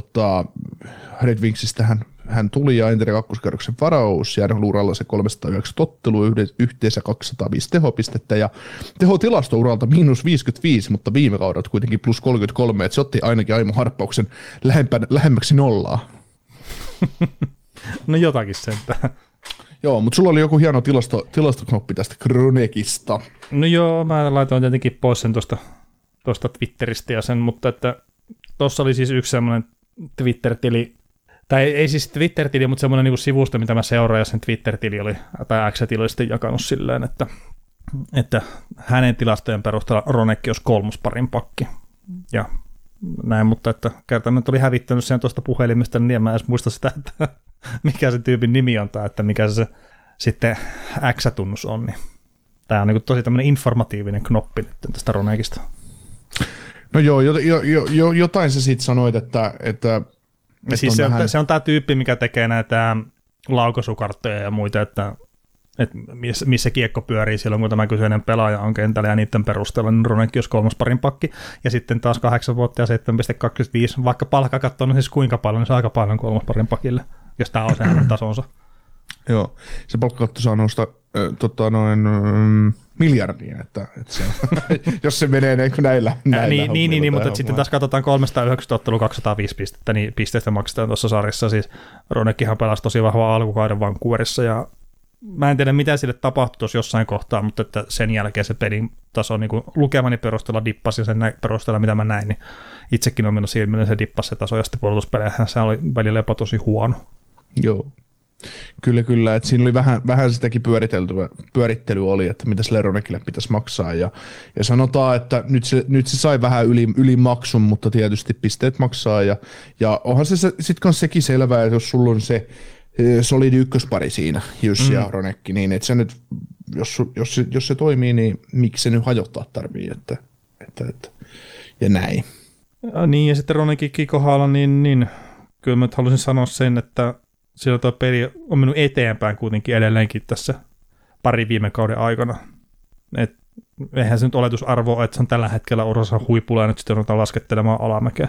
Speaker 3: Red Wingsistähän hän tuli ja entinen kakkoskerroksen varaus ja uralla se 309 ottelua, yhteensä 205 tehopistettä ja tehotilasto uralta -55, mutta viime kaudelta kuitenkin +33, että se otti ainakin Aimo harppauksen lähemmäksi nollaa.
Speaker 4: No jotakin sentään.
Speaker 3: Joo, mutta sulla oli joku hieno tilastoknoppi tästä Hronekista.
Speaker 4: No joo, mä laitoin tietenkin pois sen tuosta Twitteristä ja sen, mutta että tuossa oli siis yksi semmoinen Twitter-tili, tai ei siis Twitter-tili, mutta semmoinen niin sivusto, mitä mä seuraan, ja sen Twitter-tili oli, tai X-tili oli sitten jakanut silleen, että hänen tilastojen perusteella Hronekki olisi 3. parin pakki. Ja näin, mutta että kertaan nyt oli hävittänyt sen tuosta puhelimesta, niin en mä edes muista sitä, että mikä se tyypin nimi on, tai että mikä se sitten X-tunnus on. Niin. Tämä on niin tosi tämmöinen informatiivinen knoppi nyt tästä Hronekista.
Speaker 3: No joo, jotain sä siitä sanoit, että
Speaker 4: siis se on tämä tyyppi, mikä tekee näitä laukaisukarttoja ja muita, että missä kiekko pyörii silloin, kun tämä kyseinen pelaaja on kentällä ja niiden perusteella, niin Hronekki olisi 3. parin pakki. Ja sitten taas 8 vuotta ja 7,25, vaikka palkka katsoo, siis kuinka paljon, niin se on aika paljon 3. parin pakille, jos tämä on se hänen tasonsa. Joo,
Speaker 3: se palkkakatto saa nousta miljardiin, että se, jos se menee näillä
Speaker 4: niin, mutta sitten taas katsotaan 390 ottelua 205 pistettä, niin pisteistä maksetaan tuossa sarjassa. Siis Hronekkihan pelasi tosi vahvaa alkukauden Vancouverissa, ja mä en tiedä, mitä sille tapahtui tuossa jossain kohtaa, mutta että sen jälkeen se pelin taso niin lukemani perusteella dippasi, ja sen perusteella, mitä mä näin, niin itsekin on mennyt silmille, se dippasi se taso, ja sitten puolustuspeleihän se oli välillä jopa tosi huono.
Speaker 3: Joo. Kyllä, että siinä oli vähän sitäkin pyörittelyä oli, että mitä sille Hronekille pitäisi maksaa, ja sanotaan, että nyt se sai vähän yli maksun, mutta tietysti pisteet maksaa, ja onhan se sitten kanssa sekin selvää, että jos sulla on se solidi ykköspari siinä, Jussi ja Hronekki, niin että se nyt, jos se toimii, niin miksi se nyt hajottaa tarvii, että ja näin.
Speaker 4: Niin, ja sitten Hronekkikin kohdalla, niin kyllä mä haluaisin sanoa sen, että sillä tuo peli on mennyt eteenpäin kuitenkin edelleenkin tässä pari viime kauden aikana. Et eihän se nyt oletusarvo ole, että se on tällä hetkellä urassa huipulla ja nyt sitten ruvetaan laskettelemaan alamäkeä.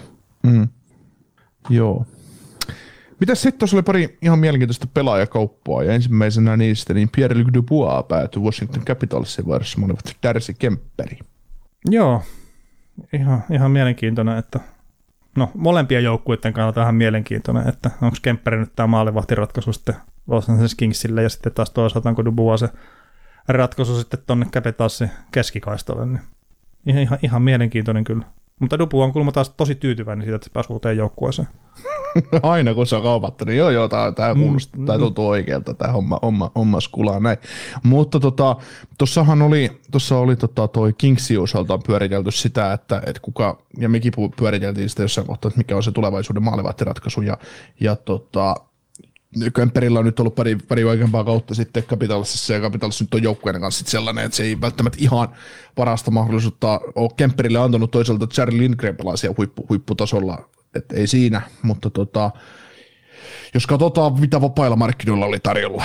Speaker 3: Joo. Mitäs sitten tuossa oli pari ihan mielenkiintoista pelaajakauppaa, ja ensimmäisenä niistä niin Pierre-Luc Dubois päätyi Washington Capitalsin vaihdossa molemmat Darcy Kemperi.
Speaker 4: Joo, ihan mielenkiintoinen, että no molempien joukkueiden kannalta ihan mielenkiintoinen, että onko Kemperi nyt tämä maalivahtiratkaisu sitten Los Angeles Kingsille, ja sitten taas toisaalta onko Dubois se ratkaisu sitten tuonne Capitalsin keskikaistalle, niin ihan mielenkiintoinen kyllä. Mutta Dubois on kuulemma taas tosi tyytyväinen siitä, että se pääsi uuteen joukkueeseen.
Speaker 3: Aina kun se on kaupattu, niin joo, tämä kuulostaa, tämä tuntuu oikealta, tämä homma skulaa näin. Mutta tuossahan oli toi Kingsin osaltaan pyöritelty sitä, että kuka, ja mekin pyöriteltiin sitä jossain kohtaa, että mikä on se tulevaisuuden maalivahtiratkaisu, ja Kemperillä on nyt ollut pari oikeampaa kautta sitten Capitalsissa, ja Capitalissa nyt on joukkueiden kanssa sellainen, että se ei välttämättä ihan parasta mahdollisuutta ole Kemperille antanut. Toisaalta Charlie Lindgren pelaa siellä huipputasolla, että ei siinä, mutta jos katsotaan, mitä vapailla markkinoilla oli tarjolla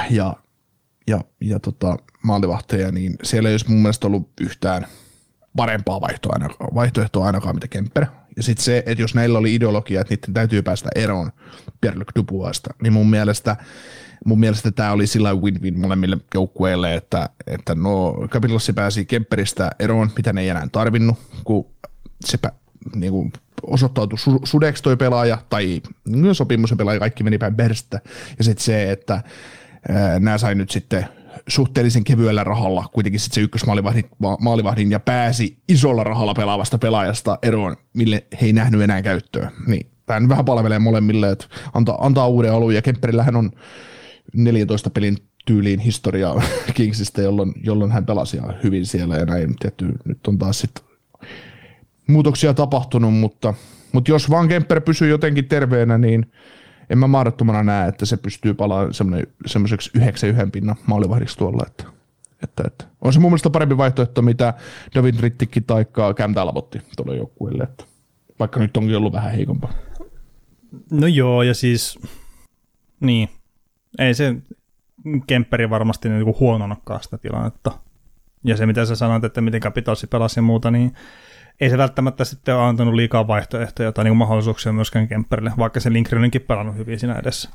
Speaker 3: ja maalivahteja, niin siellä ei olisi mun mielestä ollut yhtään parempaa vaihtoehtoa ainakaan mitä Kemper. Ja sitten se, että jos näillä oli ideologia, että niiden täytyy päästä eroon Pierre-Luc Duboisista, niin mun mielestä tämä oli sillä win-win molemmille joukkueille, että Capitals pääsi Kemperistä eroon, mitä ne ei enää tarvinnut, kun se niinku osoittautui sudeksi toi pelaaja, tai sopimus ja pelaaja, kaikki meni päin perstä. Ja sitten se, että nämä sai nyt sitten suhteellisen kevyellä rahalla kuitenkin sitten se ykkösmaalivahdin ja pääsi isolla rahalla pelaavasta pelaajasta eroon, mille he ei nähnyt enää käyttöä. Niin, tämä vähän palvelee molemmille, että antaa uuden alun, ja Kemperillähän on 14 pelin tyyliin historiaa Kingsistä, jolloin hän pelasi ihan hyvin siellä, ja näin tietty, nyt on taas sitten muutoksia tapahtunut, mutta jos vaan Kemper pysyy jotenkin terveenä, niin en mä mahdottomana näe, että se pystyy palaamaan semmoiseksi 9-1 pinnan maalivahdiksi tuolla. Että on se mun mielestä parempi vaihtoehto, mitä David Rittikki tai Cam Talbotti tuolle joukkueelle, vaikka nyt onkin ollut vähän heikompaa.
Speaker 4: No joo, ja siis niin, ei se Kemperi varmasti niin huononakaan sitä tilannetta. Ja se, mitä sä sanoit, että miten Capitalsi pelasi ja muuta, niin ei se välttämättä sitten ole antanut liikaa vaihtoehtoja tai niin mahdollisuuksia myöskään Kemperille, vaikka se Lindgreninkin pelannut hyvin siinä edessä.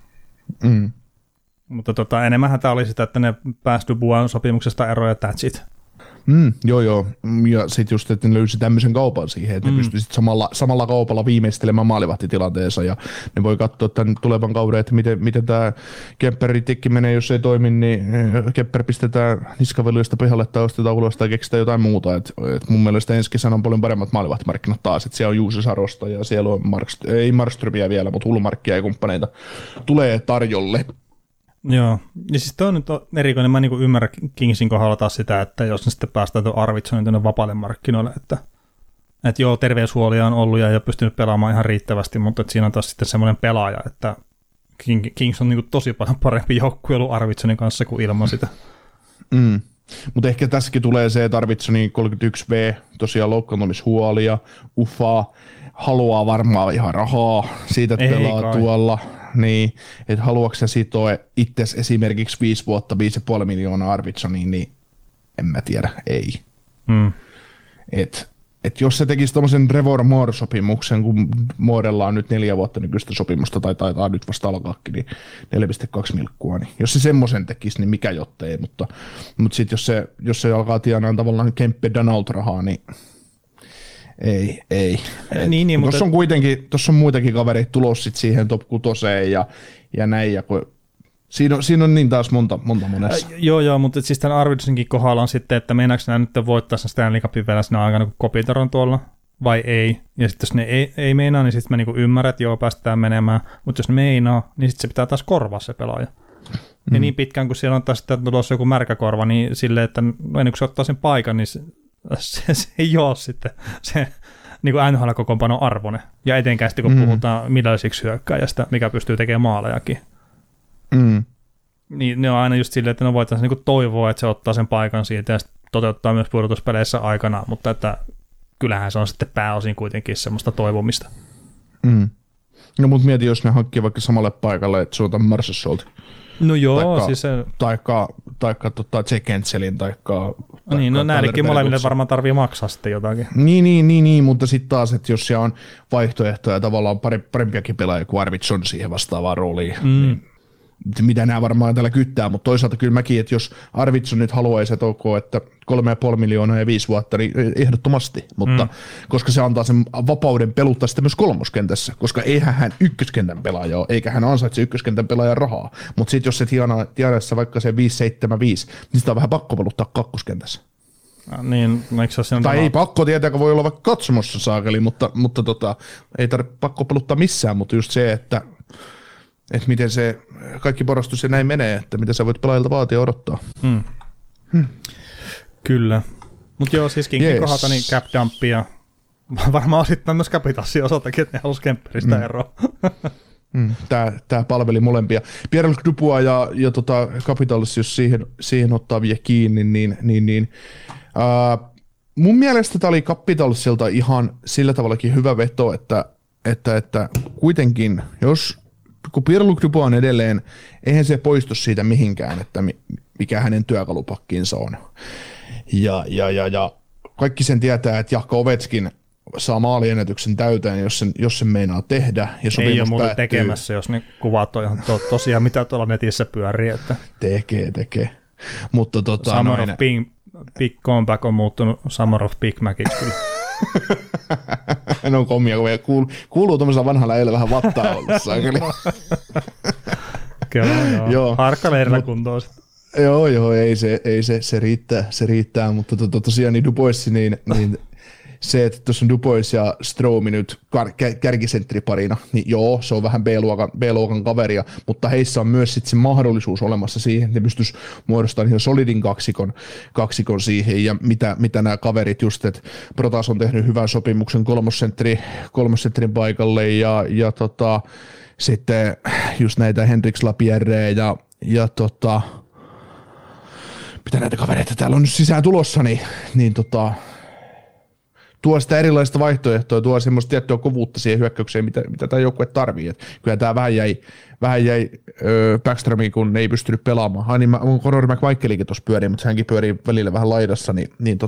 Speaker 4: Mutta enemmänhän tämä oli sitä, että ne pääsi Dubois sopimuksesta eroon ja that's it.
Speaker 3: Joo. Ja sitten just, että ne löysi tämmöisen kaupan siihen, että ne pystyisivät samalla kaupalla viimeistelemään maalivahtitilanteensa, ja ne voi katsoa tämän tulevan kauden, että miten tämä Kemper-tikki menee, jos ei toimi, niin Kemper pistetään niskaveluista pihalle tai ostetaan ulos tai keksitään jotain muuta. Et mun mielestä ensi kesänä on paljon paremmat maalivahtimarkkinat taas, että siellä on Juuse Sarosta ja siellä on ei Markströmiä vielä, mutta Hulmarkkia ja kumppaneita tulee tarjolle.
Speaker 4: Joo, ja siis toi on nyt erikoinen, mä en ymmärrä Kingsin kohdalla taas sitä, että jos ne sitten päästään tuon Arvidssonin tuonne vapaille markkinoille, että joo, terveyshuolia on ollut ja ei ole pystynyt pelaamaan ihan riittävästi, mutta siinä on taas sitten semmoinen pelaaja, että Kings on tosi paljon parempi joukkue ollut Arvidssonin kanssa kuin ilman sitä.
Speaker 3: Mutta ehkä tässäkin tulee se, että Arvidssonin 31V tosiaan loukkaantumishuolia, UFA haluaa varmaan ihan rahaa siitä, että pelaa tuolla. Niin, että haluatko sä sitoa itsesi esimerkiksi 5 vuotta, 5,5 miljoonaa Arvidssoniin, niin en mä tiedä, ei. Et jos se tekisi tommosen Trevor Moore-sopimuksen, kun Moorella on nyt 4 vuotta nykyistä sopimusta, tai taitaa nyt vasta alkaakin, niin 4,2 milkkua, niin jos se semmoisen tekisi, niin mikä jottei, mutta sitten jos se alkaa tienaa tavallaan Kempe Donald-rahaa, niin ei.
Speaker 4: Niin,
Speaker 3: tuossa on kuitenkin, tuossa on muitakin kavereita tulossa sit siihen top 6 ja näin, ja siinä on niin taas monta monessa.
Speaker 4: Joo, mutta siis tämän Arvidssonkin kohdalla on sitten, että meinaako nämä nyt voittaa sen Stanley Cupin vielä siinä aikana, kun Kopitar on tuolla, vai ei. Ja sitten jos ne ei meinaa, niin sitten mä ymmärrän, että joo, päästään menemään, mutta jos ne meinaa, niin sitten se pitää taas korvaa se pelaaja. Ja niin pitkään, kun siellä on taas sitten tulossa joku märkäkorva, niin silleen, että ennen kuin se ottaa sen paikan, niin se ei ole sitten se niin kuin NHL-kokoonpanon arvoinen. Ja etenkään sitten, kun puhutaan millaisiksi hyökkääjästä, mikä pystyy tekemään maalejakin. Niin ne on aina just silleen, että ne voitaisiin niin toivoa, että se ottaa sen paikan siitä ja toteuttaa myös pudotuspeleissä aikana, mutta että kyllähän se on sitten pääosin kuitenkin semmoista toivomista.
Speaker 3: No mutta mieti, jos ne hankkii vaikka samalle paikalle, että suotaan Marchessault.
Speaker 4: No joo,
Speaker 3: taikka,
Speaker 4: siis se...
Speaker 3: taikka Jack Entzelin, taikka
Speaker 4: niin, no näillekin molemmille varmaan tarvii maksaa sitten jotakin.
Speaker 3: Niin, mutta sitten taas, että jos siellä on vaihtoehtoja tavallaan parempiakin pelaajia kuin Arvidsson siihen vastaavaan rooliin, niin mitä nämä varmaan tällä kyttää, mutta toisaalta kyllä mäkin, että jos Arvidsson nyt haluaisi, että että 3,5 miljoonaa ja 5 vuotta, niin ehdottomasti, mutta koska se antaa sen vapauden peluttaa sitä myös kolmoskentässä, koska eihän hän ykköskentän pelaaja ole, eikä hän ansaitse ykköskentän pelaajan rahaa, mutta sitten jos se tiedässä vaikka se 5,75, niin sitä on vähän pakko peluttaa kakkoskentässä.
Speaker 4: Niin,
Speaker 3: tai ei pakko tietääkö, voi olla vaikka katsomossa saakeli, mutta ei tarvitse pakko peluttaa missään, mutta just se, että miten se kaikki porrastus ja näin menee, että mitä sä voit pelaajilta vaatia ja odottaa.
Speaker 4: Kyllä. Mutta joo, siis Kinkin kohdalta niin cap dumpi ja varmaan osittain myös Capitalsin osaltakin, että ne halusi Kemperistä eroa.
Speaker 3: Tämä palveli molempia. Pierre-Luc Dubois ja Capitals, jos siihen ottaa vielä kiinni, niin mun mielestä tämä oli Capitalsilta ihan sillä tavallakin hyvä veto, että kuitenkin, kun Pierre-Luc Dubois on edelleen, eihän se poistu siitä mihinkään, että mikä hänen työkalupakkinsa on. Ja kaikki sen tietää, että Jahko Ovechkin saa maaliennätyksen täyteen, jos sen meinaa tehdä. Ja
Speaker 4: ei ole muuta tekemässä, jos ne kuvat on ihan tosiaan, mitä tuolla netissä pyörii. Että
Speaker 3: tekee. Mutta
Speaker 4: Summer of Big Comeback on muuttunut Summer of Big Maciksi kyllä.
Speaker 3: Ne on komia, kuuluu tuollaisella vanhalla eilen vähän vattaa ollessa.
Speaker 4: Kyllä, joo. Harkkaleirillä kuntoon.
Speaker 3: Joo, ei se riittää, mutta tosiaan niin Dubois, niin se, että tuossa on Dubois ja Strome nyt kärkisentteriparina, niin joo, se on vähän B-luokan kaveria, mutta heissä on myös sitten se mahdollisuus olemassa siihen, että ne pystyisi muodostamaan ihan solidin kaksikon siihen, ja mitä nämä kaverit just, että Protas on tehnyt hyvän sopimuksen kolmosentterin paikalle, ja sitten just näitä Henriks Lapierre ja mitä näitä kavereita täällä on nyt sisään tulossa, niin tuo sitä erilaista vaihtoehtoa, tuo semmoista tiettyä kovuutta siihen hyökkäykseen, mitä tämä joukkue tarvii. Kyllä tämä vähän jäi Backströmiin, kun ei pystynyt pelaamaan. Conor McMichaelikin tuossa pyörii, mutta hänkin pyörii välillä vähän laidassa, niin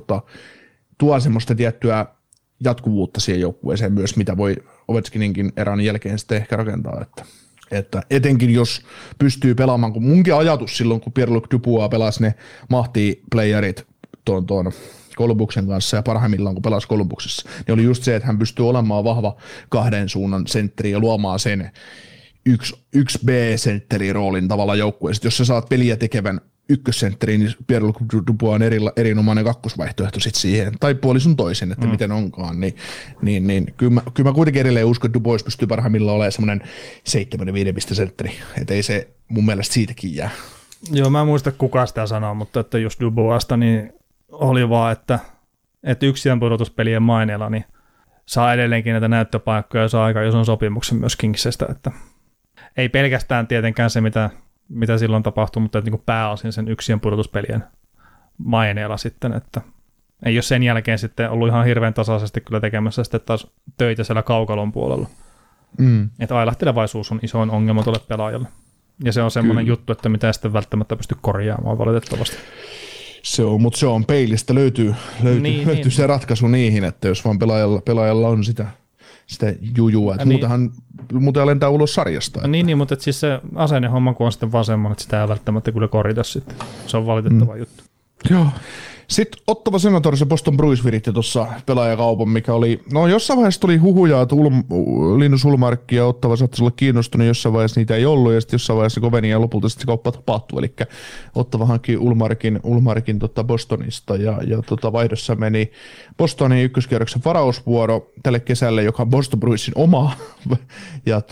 Speaker 3: tuo semmoista tiettyä jatkuvuutta siihen joukkueeseen myös, mitä voi Ovechkininkin erän jälkeen sitten ehkä rakentaa. Että etenkin jos pystyy pelaamaan, kun munkin ajatus silloin, kun Pierre-Luc Dubois pelasi ne mahti-playerit tuon Columbuksen kanssa ja parhaimmillaan, kun pelasi Columbuksessa, niin oli just se, että hän pystyy olemaan vahva kahden suunnan sentteri ja luomaan sen yksi B-sentterin roolin tavalla joukkueessa. Jos sä saat peliä tekevän ykkössentteriin, niin Pierre-Luc Dubois on erinomainen kakkosvaihtoehto sit siihen, tai puoli sun toisen, että miten onkaan, niin kyllä mä kuitenkin edelleen uskon, että Dubois pystyy parhaimmillaan olemaan semmoinen 7-5 pistesentteri, että ei se mun mielestä siitäkin jää.
Speaker 4: Joo, mä en muista kuka sitä sanoo, mutta että just Duboista, niin oli vaan, että yksien pudotuspelien maineella niin saa edelleenkin näitä näyttöpaikkoja ja saa aika ison sopimuksen myös Kingsestä, että ei pelkästään tietenkään se, mitä silloin tapahtui, mutta niin kuin pääosin sen yksien pudotuspelien maineella sitten, että ei ole sen jälkeen sitten ollut ihan hirveän tasaisesti kyllä tekemässä sitten taas töitä siellä kaukalon puolella. Että ailahtelevaisuus on isoin ongelma tuolle pelaajalle. Ja se on semmoinen juttu, että mitä sitten välttämättä pysty korjaamaan valitettavasti.
Speaker 3: Mutta se on peilistä, löytyy se ratkaisu niihin, että jos vaan pelaajalla on sitä jujua, että muuten lentää ulos sarjasta.
Speaker 4: Niin, mutta siis se asennehomma, kun on sitten vaan semmoinen, että sitä ei välttämättä kyllä korjata sitten. Se on valitettava juttu.
Speaker 3: Joo. Sitten Ottawa Senators ja Boston Bruins viritti tuossa pelaajakaupan, mikä oli, jossain vaiheessa tuli huhuja, että Linus Ullmark ja Ottawa saattaisi olla kiinnostunut, jossain vaiheessa niitä ei ollut, ja sitten jossain vaiheessa koveni ja lopulta sitten se kauppa tapahtui, eli Ottawa hankki Ullmarkin Bostonista, ja vaihdossa meni Bostonin ykköskierroksen varausvuoro tälle kesälle, joka on Boston Bruinsin oma, ja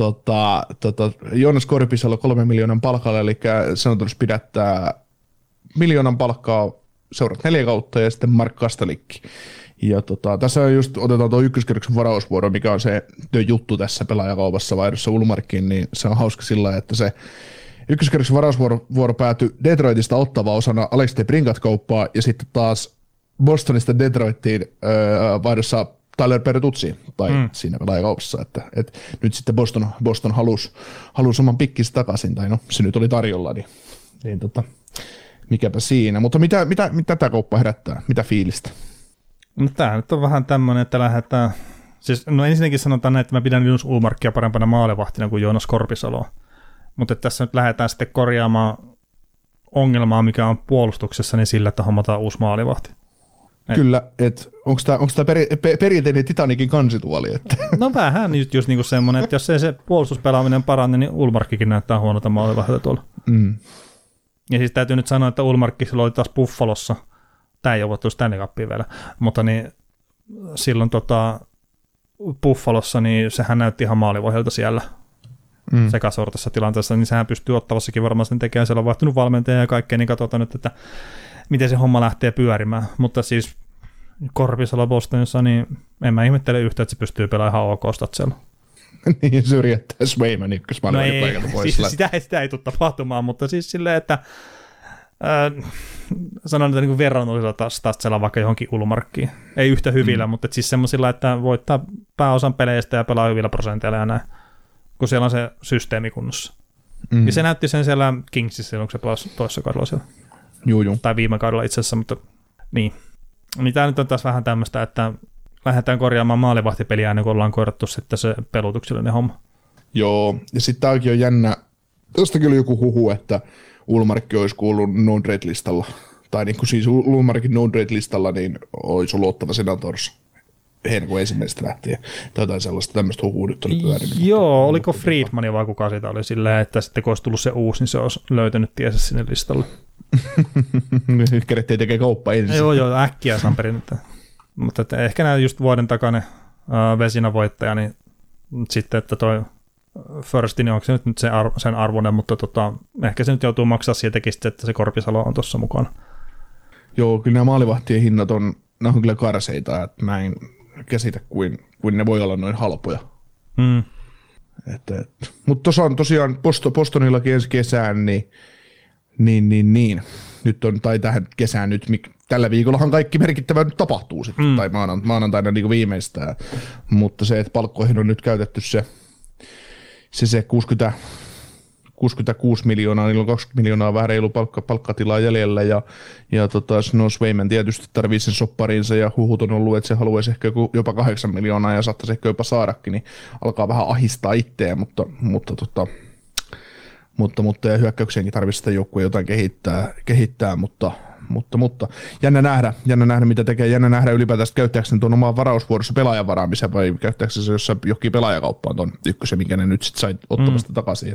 Speaker 3: Joonas Korpisalo 3 miljoonan palkalla, eli Senators pidättää 1 miljoonan palkkaa seurat 4 kautta ja sitten Mark Kastelikki. Ja tässä just otetaan tuo ykköskierroksen varausvuoro, mikä on se juttu tässä pelaajakaupassa vaihdossa Ullmarkkiin, niin se on hauska sillä, että se ykköskierroksen varausvuoro päätyi Detroitista Ottawaan osana Alex DeBrincat-kauppaa ja sitten taas Bostonista Detroittiin vaihdossa Tyler Bertuzzi tai siinä pelaajakaupassa, että nyt sitten Boston halusi oman pikkisi takaisin, tai no se nyt oli tarjolla, niin mikäpä siinä. Mutta mitä tämä kauppa herättää? Mitä fiilistä?
Speaker 4: No tämä nyt on vähän tämmöinen, että lähdetään, siis no ensinnäkin sanotaan, että mä pidän Linus Ullmarkia parempana maalivahtina kuin Joonas Korpisaloa, mutta tässä nyt lähdetään sitten korjaamaan ongelmaa, mikä on puolustuksessa, niin sillä, että hommataan uusi maalivahti.
Speaker 3: Kyllä, että onko tämä perinteinen Titanikin kansituoli? Että?
Speaker 4: No vähän just niinku semmoinen, että jos ei se puolustuspelaaminen parane, niin Ullmarkkikin näyttää huonolta maalivahdelta tuolla. Ja siis täytyy nyt sanoa, että Ullmarkki silloin oli taas Buffalossa, tämä ei ole voittu Stanley Cupia vielä, mutta niin silloin Buffalossa, niin sehän näytti ihan maalivahdelta siellä sekasortassa tilanteessa, niin sehän pystyy Ottavassakin varmaan sen tekemään, siellä on vaihtunut valmentaja ja kaikkea, niin katsotaan nyt, että miten se homma lähtee pyörimään, mutta siis Korpisalo Bostonissa, niin en mä ihmettele yhtään, että se pystyy pelaamaan ihan ok statsella.
Speaker 3: Niin, syrjättää Swayman ykkösmaalin paikalta pois.
Speaker 4: Siis sitä ei tule tapahtumaan, mutta siis silleen, että sanon, että niin verrannollisella statsella vaikka johonkin Ullmarkkiin. Ei yhtä hyvillä, mutta siis semmoisilla, että voittaa pääosan peleistä ja pelaa hyvillä prosenteilla ja näin, kun siellä on se systeemi kunnossa. Ja se näytti sen siellä Kingsissä silloin, kun se pelasi toisessa kaudella siellä.
Speaker 3: Joo.
Speaker 4: Tai viime kaudella itse asiassa, mutta niin. Niin tämä nyt on taas vähän tämmöistä, että lähdetään korjaamaan maalivahtipeliä ennen kuin ollaan korjattu sitten se pelutuksellinen homma. Joo, ja sitten tämäkin on jännä. Tuostakin oli joku huhu, että Ullmarkki olisi kuullut no-trade-listalla. Tai niin kuin siis Ullmarkin no-trade-listalla, niin olisi ollut Ottava Senators heinäkuun 1. lähtien. Tai jotain sellaista tämmöistä huhua nyt oli pyörinyt. Joo, oliko Friedman vai kuka siitä oli silleen, että sitten kun olisi tullut se uusi, niin se olisi löytänyt tiesä sinne listalle.
Speaker 3: Nyt kerettiin tekemään kauppa ensin.
Speaker 4: Joo, äkkiä Samperi nyt. Mutta että ehkä nämä just vuoden takainen Vezina-voittaja, niin sitten, että toi First, niin onko se nyt sen arvoinen, mutta ehkä se nyt joutuu maksaa siitäkin sitten, että se Korpisalo on tuossa mukana. Joo, kyllä nämä maalivahtien hinnat on kyllä karseita, että mä en käsitä, kuin ne voi olla noin halpoja. Mutta tosiaan Bostonillakin ensi kesään, niin. Nyt on, tai tähän kesään nyt, tällä viikollahan kaikki merkittävä nyt tapahtuu sitten, tai maanantaina niin kuin viimeistään, mutta se, että palkkoihin on nyt käytetty se 66 miljoonaa, niillä on 20 miljoonaa vähän reilu palkkatilaa jäljellä, ja Snow Swayman tietysti tarvii sen sopparinsa, ja huhut on ollut, että se haluaisi ehkä jopa 8 miljoonaa, ja saattaisi ehkä jopa saadakin, niin alkaa vähän ahistaa itseään, mutta ja hyökkäykseenkin tarvitsisi sitä joukkueen jotain kehittää, mutta jännä nähdä, mitä tekee, jännä nähdä ylipäätään, käyttääkö ne tuon omaan varausvuorossa pelaajan varaamisen vai käyttääkö se jossain johonkin pelaajakauppaan tuon ykkösen, minkä ne nyt sitten sai ottamasta takaisin.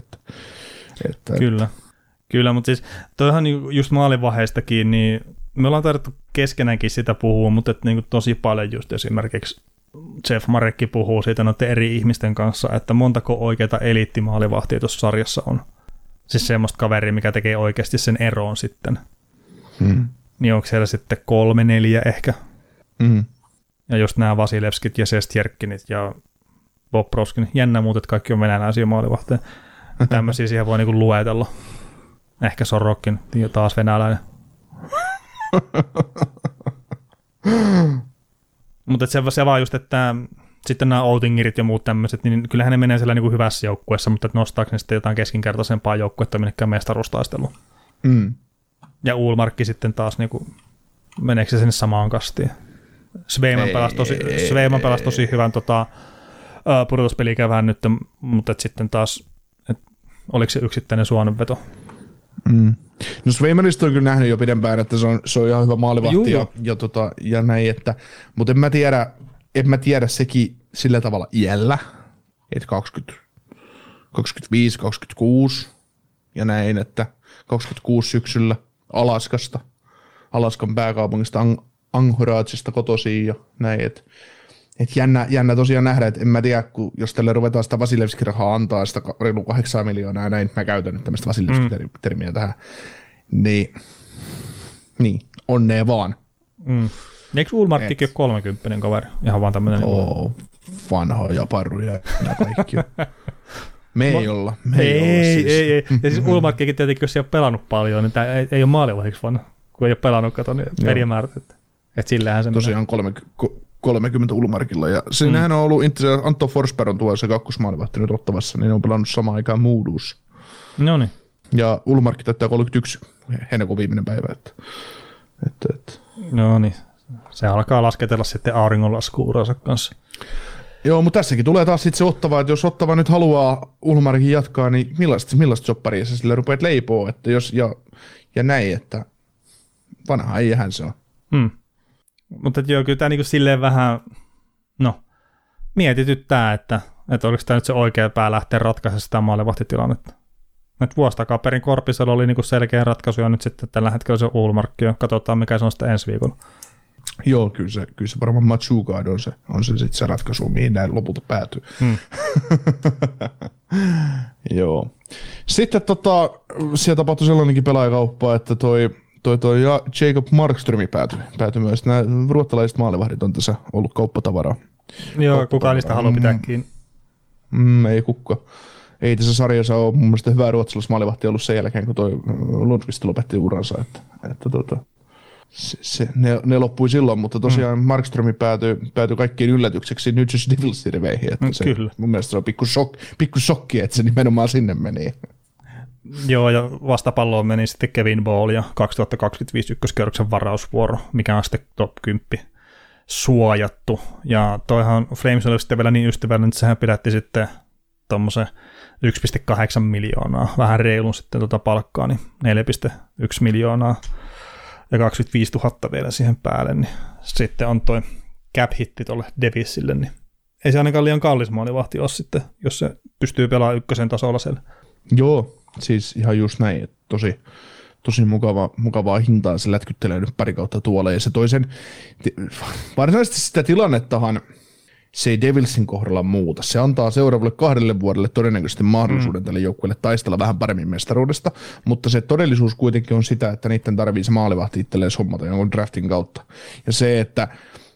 Speaker 4: Kyllä, mutta siis toihan just maalivaheistakin, niin me ollaan tarvittu keskenäänkin sitä puhua, mutta että niin tosi paljon just esimerkiksi Jeff Marekki puhuu siitä noiden eri ihmisten kanssa, että montako oikeita eliittimaalivahtia tuossa sarjassa on. Siis semmoista kaveria, mikä tekee oikeasti sen eroon sitten. Niin onko siellä sitten 3-4 ehkä. Ja just nämä Vasilevskit ja Sestjerkkinit ja Bobrovskin. Jännä muuten, että kaikki on venäläisiä maalivahteja. Tämmöisiä siihen voi niinku luetella. Ehkä Sorokin ja taas venäläinen. Mutta se vaan just, että sitten nämä Outingerit ja muut tämmöiset, niin kyllähän ne menee siellä niinku hyvässä joukkueessa, mutta nostaako ne sitten jotain keskinkertaisempaa joukkuetta minnekään mestaruustaisteluun. Ja Ullmarkki sitten taas, niinku, meneekö se sinne samaan kastiin? Swayman pelasi tosi hyvän pudotuspelikävään nyt, mutta sitten taas, oliko se yksittäinen suonenveto? No Swaymanista on kyllä nähnyt jo pidempään, että se on ihan hyvä maalivahti ja näin, mutta en mä tiedä sekin sillä tavalla iällä, että 25, 26 ja näin, että 26 syksyllä Alaskan pääkaupungista Anchoragesta kotoisin ja näin, että jännä tosiaan nähdä, että en mä tiedä, jos tälle ruvetaan sitä Vasilevski-rahaa antaa, sitä reilu 8 miljoonaa ja näin, mä käytän nyt tämmöistä Vasilevski-termiä tähän, niin onnea vaan. Eikö Ullmarkkikin ole 30 kaveri? Ihan vaan tämmöinen.
Speaker 3: Vanhoja parruja ja kaikki. Me ei olla.
Speaker 4: Ei. Ja siis Ullmarkkikin tietenkin, jos ei ole pelannut paljon, niin tämä ei ole maalivahdiksi vaan, kun ei ole pelannut, niin pelimäärät. Että sillähän se
Speaker 3: tosiaan 30 Ullmarkilla. Ja siinähän on ollut, Antto Forsberg on tuossa kakkosmaalivahti nyt Ottavassa, niin ne on pelannut samaan aikaan Moodussa.
Speaker 4: No niin.
Speaker 3: Ja Ullmarkki täyttää 31 heinäkuun viimeinen päivä.
Speaker 4: No niin. Se alkaa lasketella sitten auringonlasku-uransa kanssa.
Speaker 3: Joo, mutta tässäkin tulee taas sitten se Ottava, että jos Ottava nyt haluaa Ullmarkin jatkaa, niin millaista sopparia sä sille rupeat leipoo, että jos ja näin, että vanha äijähän se on.
Speaker 4: Mutta joo, kyllä tämä niinku silleen vähän, mietityttää, että oliko tämä nyt se oikea pää lähteä ratkaisemaan sitä maalivahtitilannetta. Nyt vuosi takaperin Korpisella oli niinku selkeä ratkaisu, ja nyt sitten tällä hetkellä se on Ullmarkki, ja katsotaan mikä se on sitten ensi viikolla.
Speaker 3: Joo, kyllä se varmaan Matsugard on se sitten se ratkaisu, mihin näin lopulta päätyy. Joo. Sitten siellä tapahtui sellainenkin pelaajakauppaa, että toi Jacob Markström päätyi myös. Nämä ruottalaiset maalivahdit on tässä ollut kauppatavaraa.
Speaker 4: Joo, kukaan niistä haluaa pitää kiinni.
Speaker 3: Ei kukka. Ei tässä sarjassa ole mun mielestä hyvää ruotsalaismaalivahtia ollut sen jälkeen, kun toi Lundqvist lopetti uransa. Ne loppui silloin, mutta tosiaan Markström päätyi kaikkien yllätykseksi New Jersey Devilsin riveihin.
Speaker 4: Kyllä.
Speaker 3: Mun mielestä se on pikku shokki, että se nimenomaan sinne meni.
Speaker 4: Joo, ja vastapalloon meni sitten Kevin Ball ja 2025 ykköskierroksen varausvuoro, mikä on sitten top 10 suojattu. Ja toihan Flames oli sitten vielä niin ystävällinen, että sehän pidätti sitten tuommoisen 1,8 miljoonaa, vähän reilun sitten palkkaa, niin 4,1 miljoonaa ja 25 000 vielä siihen päälle, niin sitten on toi cap-hitti tuolle Devilsille, niin ei se ainakaan liian kallis maalivahti ole sitten, jos se pystyy pelaamaan ykkösen tasolla siellä. Joo,
Speaker 3: siis ihan just näin, että tosi mukavaa hintaa se lätkyttelee nyt pari kautta tuolla, ja se toisen, varsinaisesti sitä tilannettahan se ei Devilsin kohdalla muuta. Se antaa seuraavalle 2 vuodelle todennäköisesti mahdollisuuden tälle joukkueelle taistella vähän paremmin mestaruudesta, mutta se todellisuus kuitenkin on sitä, että niiden tarvii se maalivahti itselleen hommata jonkun draftin kautta. Ja se, että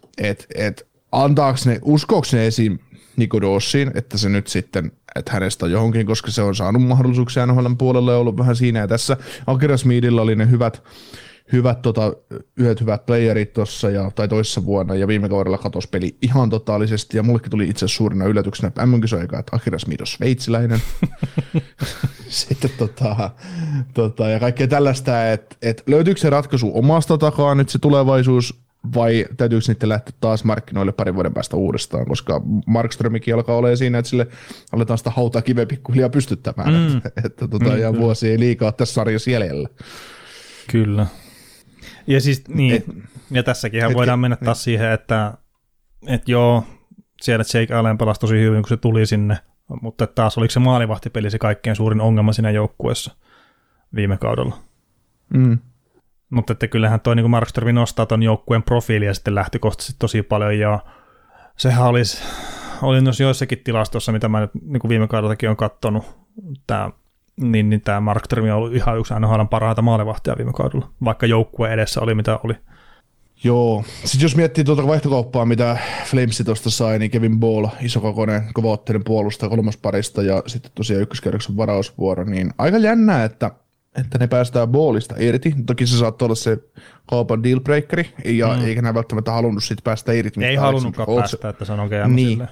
Speaker 3: uskooko ne esim. Nico Dossiin, että se nyt sitten, että hänestä on johonkin, koska se on saanut mahdollisuuksia NHL:n puolelle ja ollut vähän siinä ja tässä. Akira Smithillä oli ne yhdet hyvät playerit tuossa tai toissa vuonna, ja viime kaudella katosi peli ihan totaalisesti, ja mullekin tuli itse asiassa suurina yllätyksenä MM-kisoikaan, että Akira Smith on sveitsiläinen. Sitten ja kaikkea tällaista, että löytyykö se ratkaisu omasta takaa nyt se tulevaisuus, vai täytyykö niiden lähteä taas markkinoille 2 vuoden päästä uudestaan, koska Markströmikin alkaa olemaan siinä, että sille aletaan sitä hautaa kiveä pikkuhiljaa pystyttämään, ja vuosi ei liikaa tässä sarjassa jäljellä.
Speaker 4: Kyllä. Ja siis ja tässäkin voidaan mennä taas siihen, että joo, siellä Jake Allen pelasi tosi hyvin, kun se tuli sinne, mutta taas oliko se maalivahtipeli se kaikkein suurin ongelma siinä joukkueessa viime kaudella. Mutta että kyllähän toi niin Markström nostaa ton joukkueen profiilia sitten lähtökohtaisesti tosi paljon, ja sehän oli myös joissakin tilastossa, mitä mä nyt niin viime kaudellakin olen katsonut, niin tämä Markström on ollut ihan yksi NHL:n parhaita maalivahtia viime kaudella, vaikka joukkue edessä oli mitä oli.
Speaker 3: Joo, sitten jos miettii tuota vaihtokauppaa, mitä Flames tuosta sai, niin Kevin Ball, isokokoinen, kovaotteinen puolustaja 3. parista ja sitten tosiaan ykköskierroksen varausvuoro, niin aika jännää, että ne päästään Ballista irti. Toki se saattaa olla se kaupan dealbreakeri, ja eikä nämä välttämättä halunnut sitten päästä irti.
Speaker 4: Ei halunnutkaan päästä, että se on GM
Speaker 3: niin.
Speaker 4: Silleen.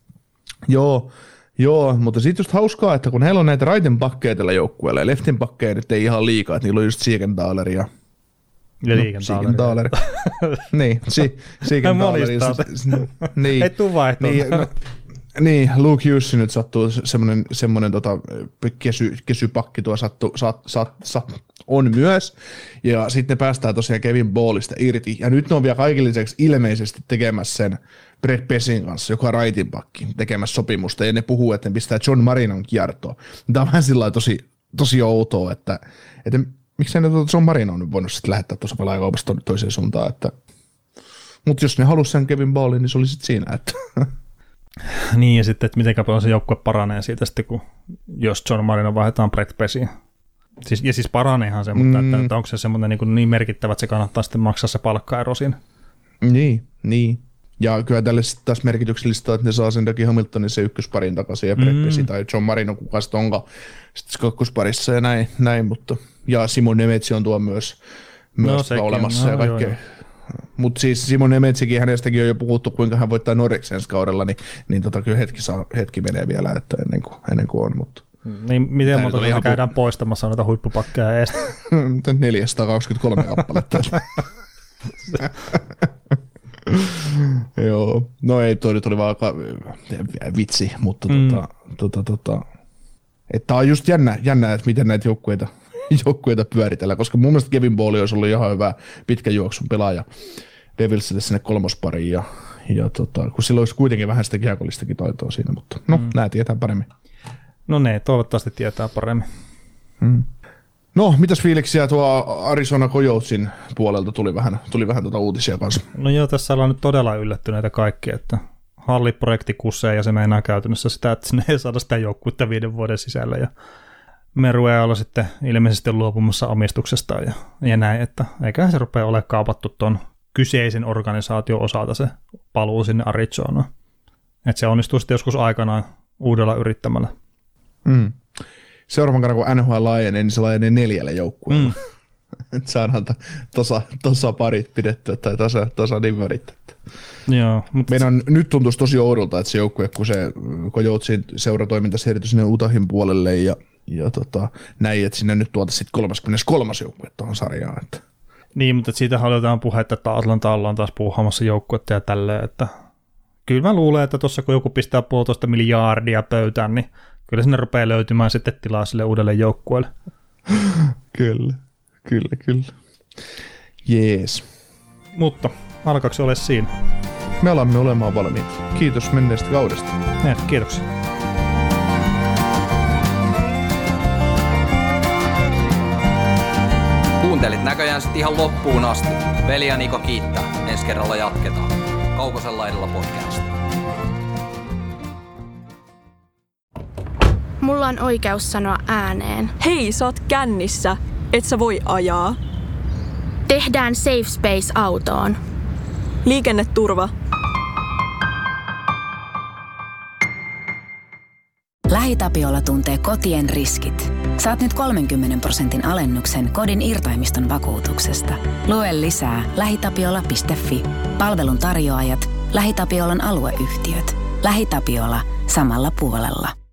Speaker 3: Joo, mutta sitten just hauskaa, että kun heillä on näitä raiten pakkeja tällä joukkueella, ja leftin pakkeja nyt ei ihan liikaa, että niillä on just Siegenthaler ja
Speaker 4: Siegenthaler.
Speaker 3: Niin, Siegenthaler. Niin.
Speaker 4: Ei tuu vaihtoa.
Speaker 3: Niin, Luke Hughes nyt sattuu semmoinen kesypakki tuo on myös, ja sitten päästään tosiaan Kevin Ballista irti, ja nyt ne on vielä kaikille lisäksi ilmeisesti tekemässä sen Brett Pessin kanssa, joka on raitin pakki, tekemässä sopimusta, ja ne puhuu, että ne pistää John Marinon kiertoon. Tämä on vähän sillä tosi outoa, että miksei ne John Marinon nyt voinut sitten lähettää tuossa pelaajakaupasta toiseen suuntaan, mutta jos ne halusi sen Kevin Ballin, niin se oli sitten siinä, että
Speaker 4: niin, ja sitten, että miten paljon se joukkue paranee siitä sitten, jos John Marino vaihdetaan Brett Pessiin. Siis paraneehan se, mutta että onko se semmoinen niin merkittävä, että se kannattaa sitten maksaa se palkkaero siinä?
Speaker 3: Niin. Ja kyllä tälle sitten taas merkityksellistä, että ne saa sen Dougie Hamiltonin se ykkösparin takaisin ja Brett Pessi tai John Marino, kuka sitten onkaan sitten kakkosparissa ja näin, mutta ja Simon Nemetsi on tuo myös olemassa ja kaikkea. Mutta siis Simon Nemetsikin, hänestäkin on jo puhuttu, kuinka hän voittaa Noriksen ensi kaudella, niin kyllä hetki menee vielä, että ennen kuin on. Mutta
Speaker 4: niin miten monta käydään poistamassa noita huippupakkeja eestä?
Speaker 3: 423 kappaletta. Joo, no ei, toi nyt oli vaan vitsi, mutta että on just jännä, että miten näitä joukkueita pyöritellään, koska mun mielestä Kevin Bowley olisi ollut ihan hyvä pitkän juoksun pelaaja Devilsille sinne kolmospariin, ja kun sillä olisi kuitenkin vähän sitä kiekollistakin taitoa siinä, mutta nää tietää paremmin.
Speaker 4: No ne, toivottavasti tietää paremmin.
Speaker 3: No, mitäs fiiliksiä tuo Arizona Coyotesin puolelta tuli vähän uutisia kanssa?
Speaker 4: No joo, tässä ollaan nyt todella yllättyneitä kaikki, että halliprojekti kusee ja se meinaa käytännössä sitä, että sinne ei saada sitä joukkuetta 5 vuoden sisällä ja Merue on sitten ilmeisesti luopumassa omistuksesta ja näin, että eiköhän se rupea ole kaupattu tuon kyseisen organisaation osalta se paluu sinne Arizonaan. Että se onnistuu sitten joskus aikanaan uudella yrittämällä.
Speaker 3: Seuraavan kerran kun NHL laajenee, niin se laajenee 4 joukkueella. Että saadaan tasa parit pidettyä tai tasa nimerit.
Speaker 4: Joo, mutta
Speaker 3: meidän nyt tuntuisi tosi oudolta, että se joukkue, kun se Coyotesin seuratoiminta siirtyi sinne Utahin puolelle ja näin, että sinne nyt tuotaisiin sitten 33. joukkue tuohon sarjaan. Että.
Speaker 4: Niin, mutta siitähän oli jotain puhetta, että Atlanta ollaan taas puuhaamassa joukkuetta ja tälleen, että kyllä mä luulen, että tuossa kun joku pistää 1,5 miljardia pöytään, niin kyllä sinne rupeaa löytymään sitten tilaa sille uudelle joukkueelle.
Speaker 3: Kyllä. Jees.
Speaker 4: Mutta alkaako se ole siinä?
Speaker 3: Me alamme olemaan valmiit. Kiitos menneestä kaudesta.
Speaker 4: Kiitoksia.
Speaker 2: Kuuntelit näköjään sitten ihan loppuun asti. Veli ja Niko kiittää. Ensi kerralla jatketaan. Kaukosella laidalla podcast.
Speaker 5: Mulla on oikeus sanoa ääneen.
Speaker 6: Hei, sä oot kännissä. Et sä voi ajaa.
Speaker 5: Tehdään Safe Space autoon.
Speaker 6: Liikenneturva.
Speaker 1: LähiTapiola tuntee kotien riskit. Saat nyt 30% alennuksen kodin irtaimiston vakuutuksesta. Lue lisää lähitapiola.fi. Palvelun tarjoajat, LähiTapiolan alueyhtiöt. LähiTapiola samalla puolella.